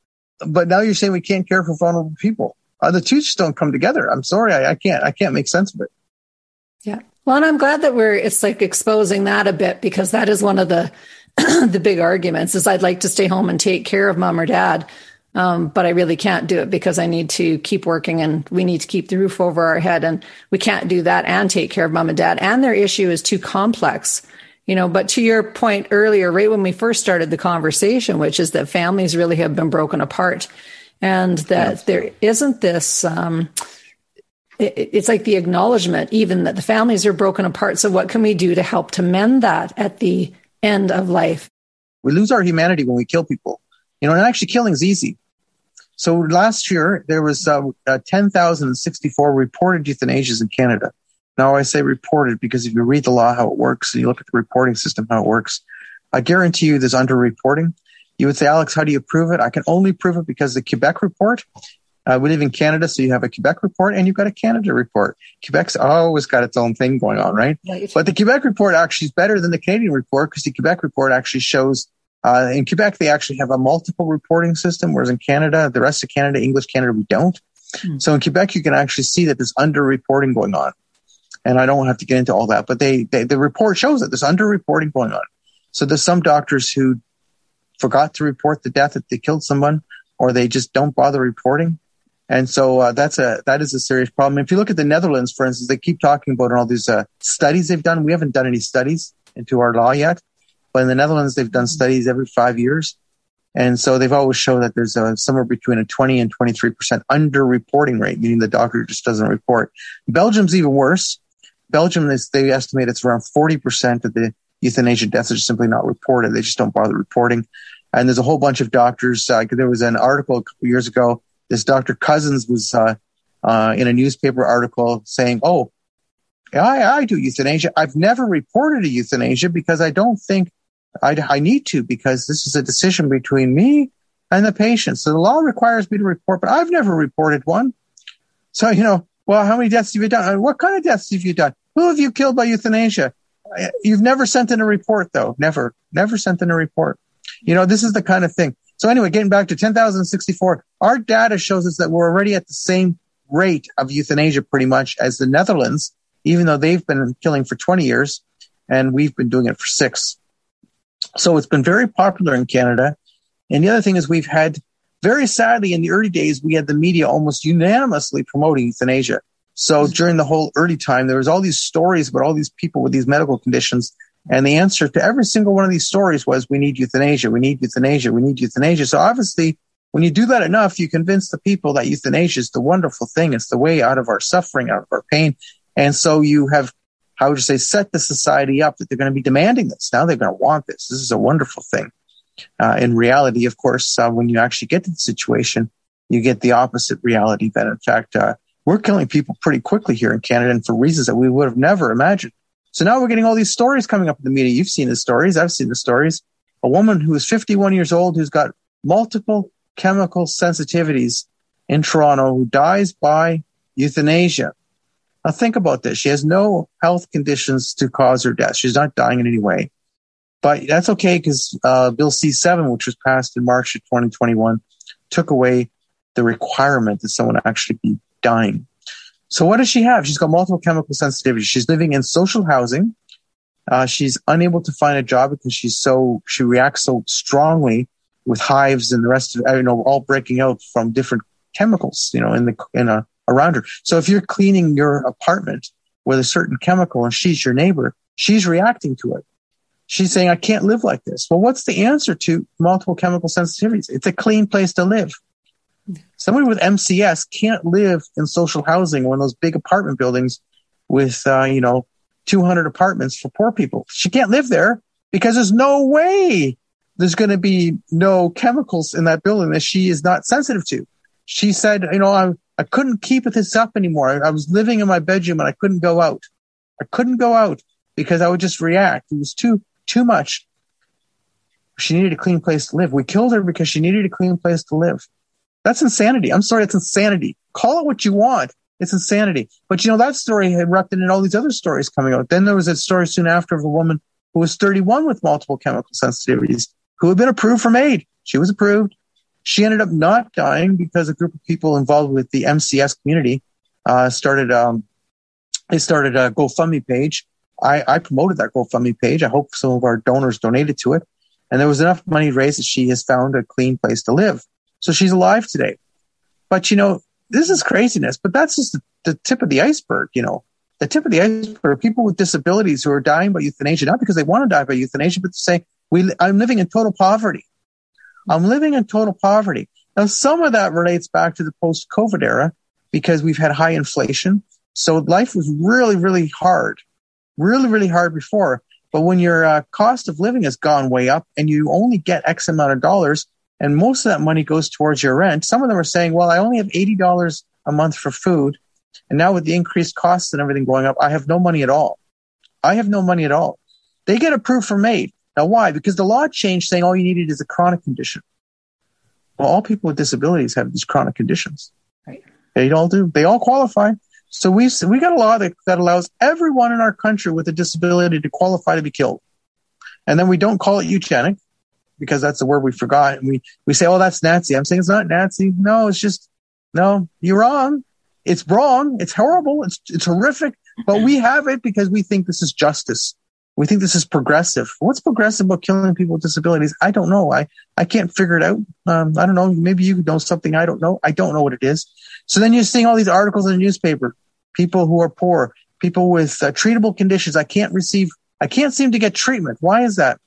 Speaker 5: But now you're saying we can't care for vulnerable people. Uh, the two just don't come together. I'm sorry, I, I can't. I can't make sense of it.
Speaker 4: Yeah. Well, and I'm glad that we're. It's like exposing that a bit because that is one of the the big arguments. Is I'd like to stay home and take care of mom or dad, um, but I really can't do it because I need to keep working and we need to keep the roof over our head, and we can't do that and take care of mom and dad. And their issue is too complex. You know, but to your point earlier, right when we first started the conversation, which is that families really have been broken apart and that yes. there isn't this, um, it, it's like the acknowledgement even that the families are broken apart. So what can we do to help to mend that at the end of life?
Speaker 5: We lose our humanity when we kill people, you know, and actually killing is easy. So last year there was uh, uh, ten thousand sixty-four reported euthanasias in Canada. Now, I say reported because if you read the law, how it works, and you look at the reporting system, how it works, I guarantee you there's under-reporting. You would say, Alex, how do you prove it? I can only prove it because the Quebec report, uh, we live in Canada, so you have a Quebec report and you've got a Canada report. Quebec's always got its own thing going on, right? right. But the Quebec report actually is better than the Canadian report because the Quebec report actually shows, uh, in Quebec, they actually have a multiple reporting system, whereas in Canada, the rest of Canada, English Canada, we don't. Hmm. So in Quebec, you can actually see that there's under-reporting going on. And I don't have to get into all that, but they, they the report shows that there's under-reporting going on. So there's some doctors who forgot to report the death that they killed someone, or they just don't bother reporting. And so uh, that's a that is a serious problem. If you look at the Netherlands, for instance, they keep talking about all these uh, studies they've done. We haven't done any studies into our law yet, but in the Netherlands, they've done studies every five years. And so they've always shown that there's a, somewhere between a twenty and twenty-three percent under-reporting rate, meaning the doctor just doesn't report. Belgium's even worse. Belgium, is, they estimate it's around forty percent of the euthanasia deaths are simply not reported. They just don't bother reporting. And there's a whole bunch of doctors. Uh, there was an article a couple years ago this Doctor Cousins was uh, uh, in a newspaper article saying, oh, I, I do euthanasia. I've never reported a euthanasia because I don't think I, I need to, because this is a decision between me and the patient. So the law requires me to report, but I've never reported one. So, you know, well, how many deaths have you done? What kind of deaths have you done? Who have you killed by euthanasia? You've never sent in a report, though. Never, never sent in a report. You know, this is the kind of thing. So anyway, getting back to ten thousand sixty-four, our data shows us that we're already at the same rate of euthanasia pretty much as the Netherlands, even though they've been killing for twenty years and we've been doing it for six. So it's been very popular in Canada. And the other thing is we've had, very sadly, in the early days, we had the media almost unanimously promoting euthanasia. So during the whole early time, there was all these stories about all these people with these medical conditions. And the answer to every single one of these stories was, we need euthanasia, we need euthanasia, we need euthanasia. So obviously, when you do that enough, you convince the people that euthanasia is the wonderful thing. It's the way out of our suffering, out of our pain. And so you have, how would you say, set the society up that they're going to be demanding this. Now they're going to want this. This is a wonderful thing. Uh, in reality, of course, uh, when you actually get to the situation, you get the opposite reality that, in fact, uh, we're killing people pretty quickly here in Canada, and for reasons that we would have never imagined. So now we're getting all these stories coming up in the media. You've seen the stories. I've seen the stories. A woman who is fifty-one years old, who's got multiple chemical sensitivities in Toronto, who dies by euthanasia. Now think about this. She has no health conditions to cause her death. She's not dying in any way. But that's okay, because uh, Bill C seven, which was passed in March of twenty twenty-one, took away the requirement that someone actually be dying. So what does she have? She's got multiple chemical sensitivities. She's living in social housing. Uh, she's unable to find a job because she's so she reacts so strongly with hives and the rest of you know all breaking out from different chemicals, you know, in the in a around her. So if you're cleaning your apartment with a certain chemical and she's your neighbor, she's reacting to it. She's saying, I can't live like this. Well, what's the answer to multiple chemical sensitivities? It's a clean place to live. Somebody with M C S can't live in social housing, one of those big apartment buildings with, uh, you know, two hundred apartments for poor people. She can't live there because there's no way there's going to be no chemicals in that building that she is not sensitive to. She said, you know, I, I couldn't keep this up anymore. I, I was living in my bedroom and I couldn't go out. I couldn't go out because I would just react. It was too, too much. She needed a clean place to live. We killed her because she needed a clean place to live. That's insanity. I'm sorry, it's insanity. Call it what you want. It's insanity. But, you know, that story erupted in all these other stories coming out. Then there was a story soon after of a woman who was thirty-one with multiple chemical sensitivities who had been approved for MAID. She was approved. She ended up not dying because a group of people involved with the M C S community uh, started, um, they started a GoFundMe page. I, I promoted that GoFundMe page. I hope some of our donors donated to it. And there was enough money raised that she has found a clean place to live. So she's alive today. But, you know, this is craziness, but that's just the, the tip of the iceberg, you know. The tip of the iceberg, people with disabilities who are dying by euthanasia, not because they want to die by euthanasia, but to say, we, I'm living in total poverty. I'm living in total poverty. Now, some of that relates back to the post-COVID era because we've had high inflation. So life was really, really hard, really, really hard before. But when your uh, cost of living has gone way up and you only get X amount of dollars, and most of that money goes towards your rent. Some of them are saying, well, I only have eighty dollars a month for food. And now with the increased costs and everything going up, I have no money at all. I have no money at all. They get approved for MAID. Now, why? Because the law changed saying all you needed is a chronic condition. Well, all people with disabilities have these chronic conditions. Right. They all do. They all qualify. So we we got a law that, that allows everyone in our country with a disability to qualify to be killed. And then we don't call it eugenic, because that's the word we forgot. And we, we say, oh, that's Nazi. I'm saying it's not Nazi. No, it's just, no, you're wrong. It's wrong. It's horrible. It's, it's horrific. But we have it because we think this is justice. We think this is progressive. What's progressive about killing people with disabilities? I don't know. I, I can't figure it out. Um, I don't know. Maybe you know something I don't know. I don't know what it is. So then you're seeing all these articles in the newspaper. People who are poor, people with uh, treatable conditions. I can't receive, I can't seem to get treatment. Why is that?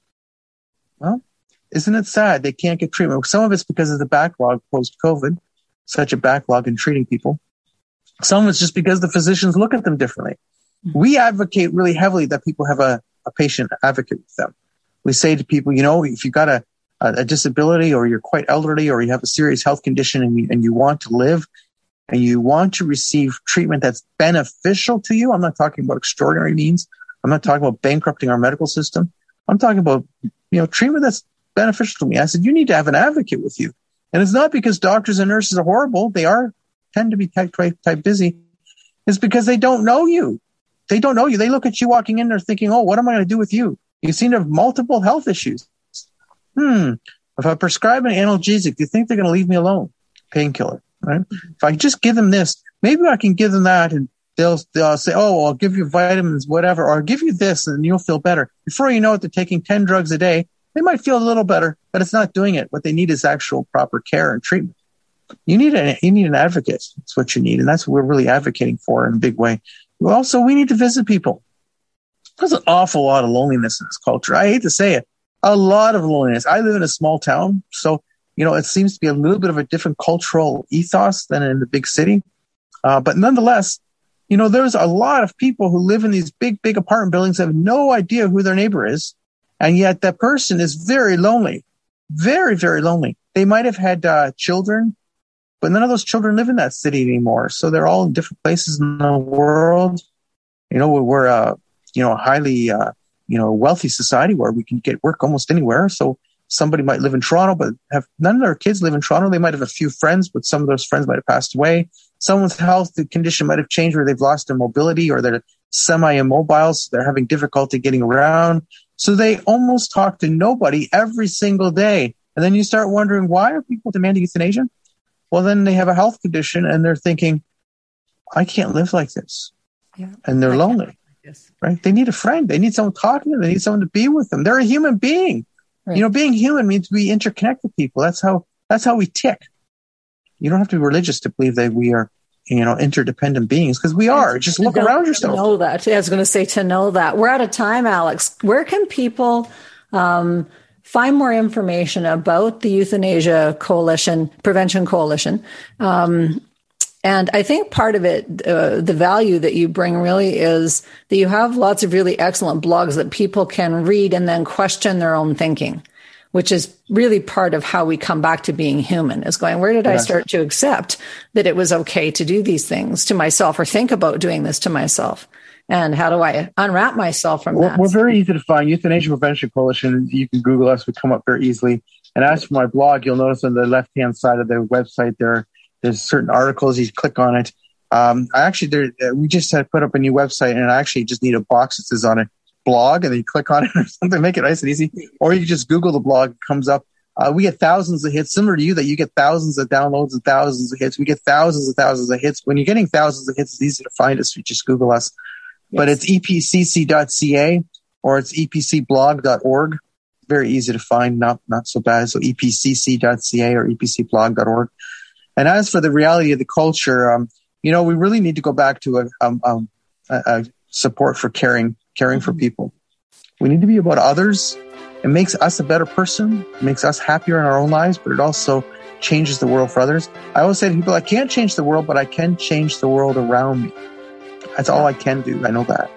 Speaker 5: Well, isn't it sad they can't get treatment? Some of it's because of the backlog post-COVID, such a backlog in treating people. Some of it's just because the physicians look at them differently. We advocate really heavily that people have a, a patient advocate with them. We say to people, you know, if you got a, a, a disability, or you're quite elderly, or you have a serious health condition and you, and you want to live and you want to receive treatment that's beneficial to you. I'm not talking about extraordinary means. I'm not talking about bankrupting our medical system. I'm talking about, you know, treatment that's beneficial to me. I said, you need to have an advocate with you. And it's not because doctors and nurses are horrible. They are tend to be type, type busy. It's because they don't know you. They don't know you. They look at you walking in there thinking, oh, what am I going to do with you? You seem to have multiple health issues. Hmm. If I prescribe an analgesic, do you think they're going to leave me alone? Painkiller, right? If I just give them this, maybe I can give them that and they'll, they'll say, oh, I'll give you vitamins, whatever, or I'll give you this and you'll feel better. Before you know it, they're taking ten drugs a day. They might feel a little better, but it's not doing it. What they need is actual proper care and treatment. You need a, you need an advocate. That's what you need. And that's what we're really advocating for in a big way. Also, we need to visit people. There's an awful lot of loneliness in this culture. I hate to say it. A lot of loneliness. I live in a small town. So, you know, it seems to be a little bit of a different cultural ethos than in the big city. Uh, but nonetheless, you know, there's a lot of people who live in these big, big apartment buildings that have no idea who their neighbor is. And yet that person is very lonely, very, very lonely. They might have had uh, children, but none of those children live in that city anymore. So they're all in different places in the world. You know, we're, uh, you know, a highly, uh, you know, wealthy society where we can get work almost anywhere. So somebody might live in Toronto, but have none of their kids live in Toronto. They might have a few friends, but some of those friends might have passed away. Someone's health condition might have changed where they've lost their mobility or they're semi-immobile. So they're having difficulty getting around. So they almost talk to nobody every single day. And then you start wondering, why are people demanding euthanasia? Well, then they have a health condition and they're thinking, I can't live like this. Yeah, and they're lonely, like this. Right? They need a friend. They need someone talking to them. They need someone to be with them. They're a human being. Right. You know, being human means we interconnect with people. That's how, that's how we tick. You don't have to be religious to believe that we are, you know, interdependent beings, because we are. Just look around yourself.
Speaker 4: Know that. I was going to say to know that. We're out of time, Alex. Where can people um, find more information about the Euthanasia Coalition, Prevention Coalition? Um, and I think part of it, uh, the value that you bring really is that you have lots of really excellent blogs that people can read and then question their own thinking, which is really part of how we come back to being human, is going, where did yeah. I start to accept that it was okay to do these things to myself or think about doing this to myself? And how do I unwrap myself from
Speaker 5: we're,
Speaker 4: that?
Speaker 5: We're very easy to find. Euthanasia Prevention Coalition. You can Google us. We come up very easily. And as for my blog, you'll notice on the left-hand side of the website there, there's certain articles. You click on it. Um, I actually, there, we just had put up a new website, and I actually just need a box that says on it, blog, and then you click on it or something, make it nice and easy. Or you can just Google the blog, it comes up. Uh, we get thousands of hits, similar to you, that you get thousands of downloads and thousands of hits. We get thousands and thousands of hits. When you're getting thousands of hits, it's easy to find us. You just Google us. Yes. But it's E P C C dot C A or it's E P C blog dot org. Very easy to find, not not so bad. So E P C C dot C A or E P C blog dot org. And as for the reality of the culture, um, you know, we really need to go back to a, um, um, a, a support for caring, caring for people. We need to be about others. It makes us a better person. It makes us happier in our own lives, but it also changes the world for others. I always say to people, I can't change the world, but I can change the world around me. That's all I can do. I know that.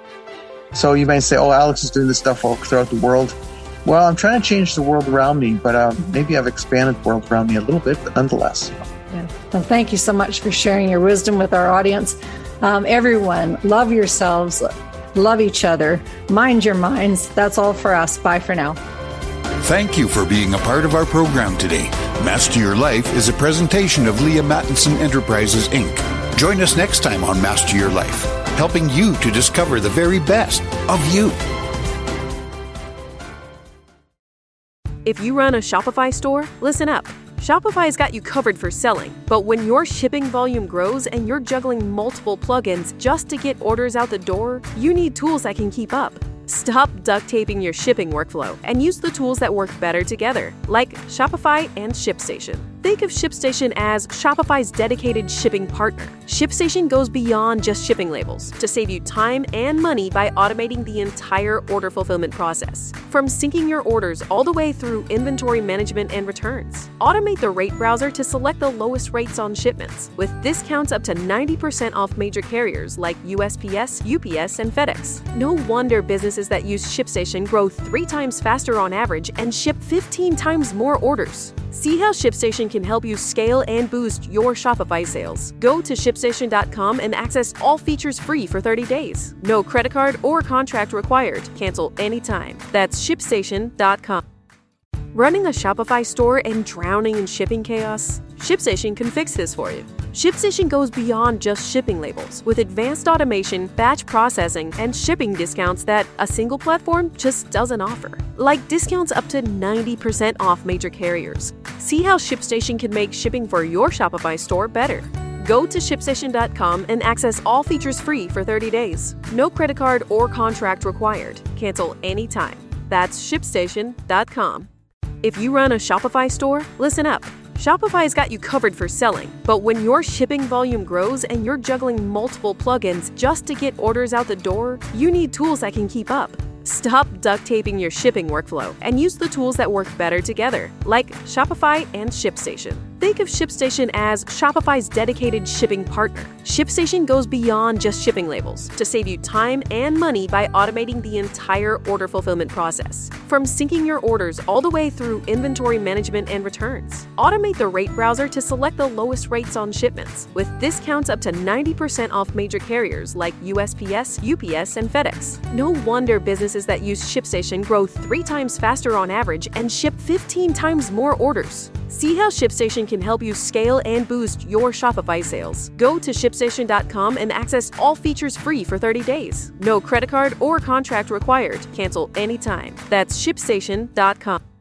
Speaker 5: So you may say, oh, Alex is doing this stuff all throughout the world. Well, I'm trying to change the world around me, but uh, maybe I've expanded the world around me a little bit, but nonetheless.
Speaker 4: Yeah. Well, thank you so much for sharing your wisdom with our audience. Um, everyone, love yourselves. Love each other. Mind your minds. That's all for us. Bye for now.
Speaker 3: Thank you for being a part of our program today. Master Your Life is a presentation of Leah Mattinson Enterprises, Incorporated. Join us next time on Master Your Life, helping you to discover the very best of you.
Speaker 1: If you run a Shopify store, listen up. Shopify's got you covered for selling, but when your shipping volume grows and you're juggling multiple plugins just to get orders out the door, you need tools that can keep up. Stop duct taping your shipping workflow and use the tools that work better together, like Shopify and ShipStation. Think of ShipStation as Shopify's dedicated shipping partner. ShipStation goes beyond just shipping labels to save you time and money by automating the entire order fulfillment process. From syncing your orders all the way through inventory management and returns. Automate the rate browser to select the lowest rates on shipments, with discounts up to ninety percent off major carriers like U S P S, U P S, and FedEx. No wonder businesses that use ShipStation grow three times faster on average and ship fifteen times more orders. See how ShipStation can help you scale and boost your Shopify sales. Go to ship station dot com and access all features free for thirty days. No credit card or contract required. Cancel anytime. That's ship station dot com. Running a Shopify store and drowning in shipping chaos? ShipStation can fix this for you. ShipStation goes beyond just shipping labels with advanced automation, batch processing, and shipping discounts that a single platform just doesn't offer. Like discounts up to ninety percent off major carriers. See how ShipStation can make shipping for your Shopify store better. Go to ship station dot com and access all features free for thirty days. No credit card or contract required. Cancel anytime. That's ship station dot com. If you run a Shopify store, listen up. Shopify's got you covered for selling, but when your shipping volume grows and you're juggling multiple plugins just to get orders out the door, you need tools that can keep up. Stop duct taping your shipping workflow and use the tools that work better together, like Shopify and ShipStation. Think of ShipStation as Shopify's dedicated shipping partner. ShipStation goes beyond just shipping labels to save you time and money by automating the entire order fulfillment process. From syncing your orders all the way through inventory management and returns. Automate the rate browser to select the lowest rates on shipments, with discounts up to ninety percent off major carriers like U S P S, U P S, and FedEx. No wonder businesses that use ShipStation grow three times faster on average and ship fifteen times more orders. See how ShipStation can help you scale and boost your Shopify sales. Go to ship station dot com and access all features free for thirty days. No credit card or contract required. Cancel anytime. That's ship station dot com.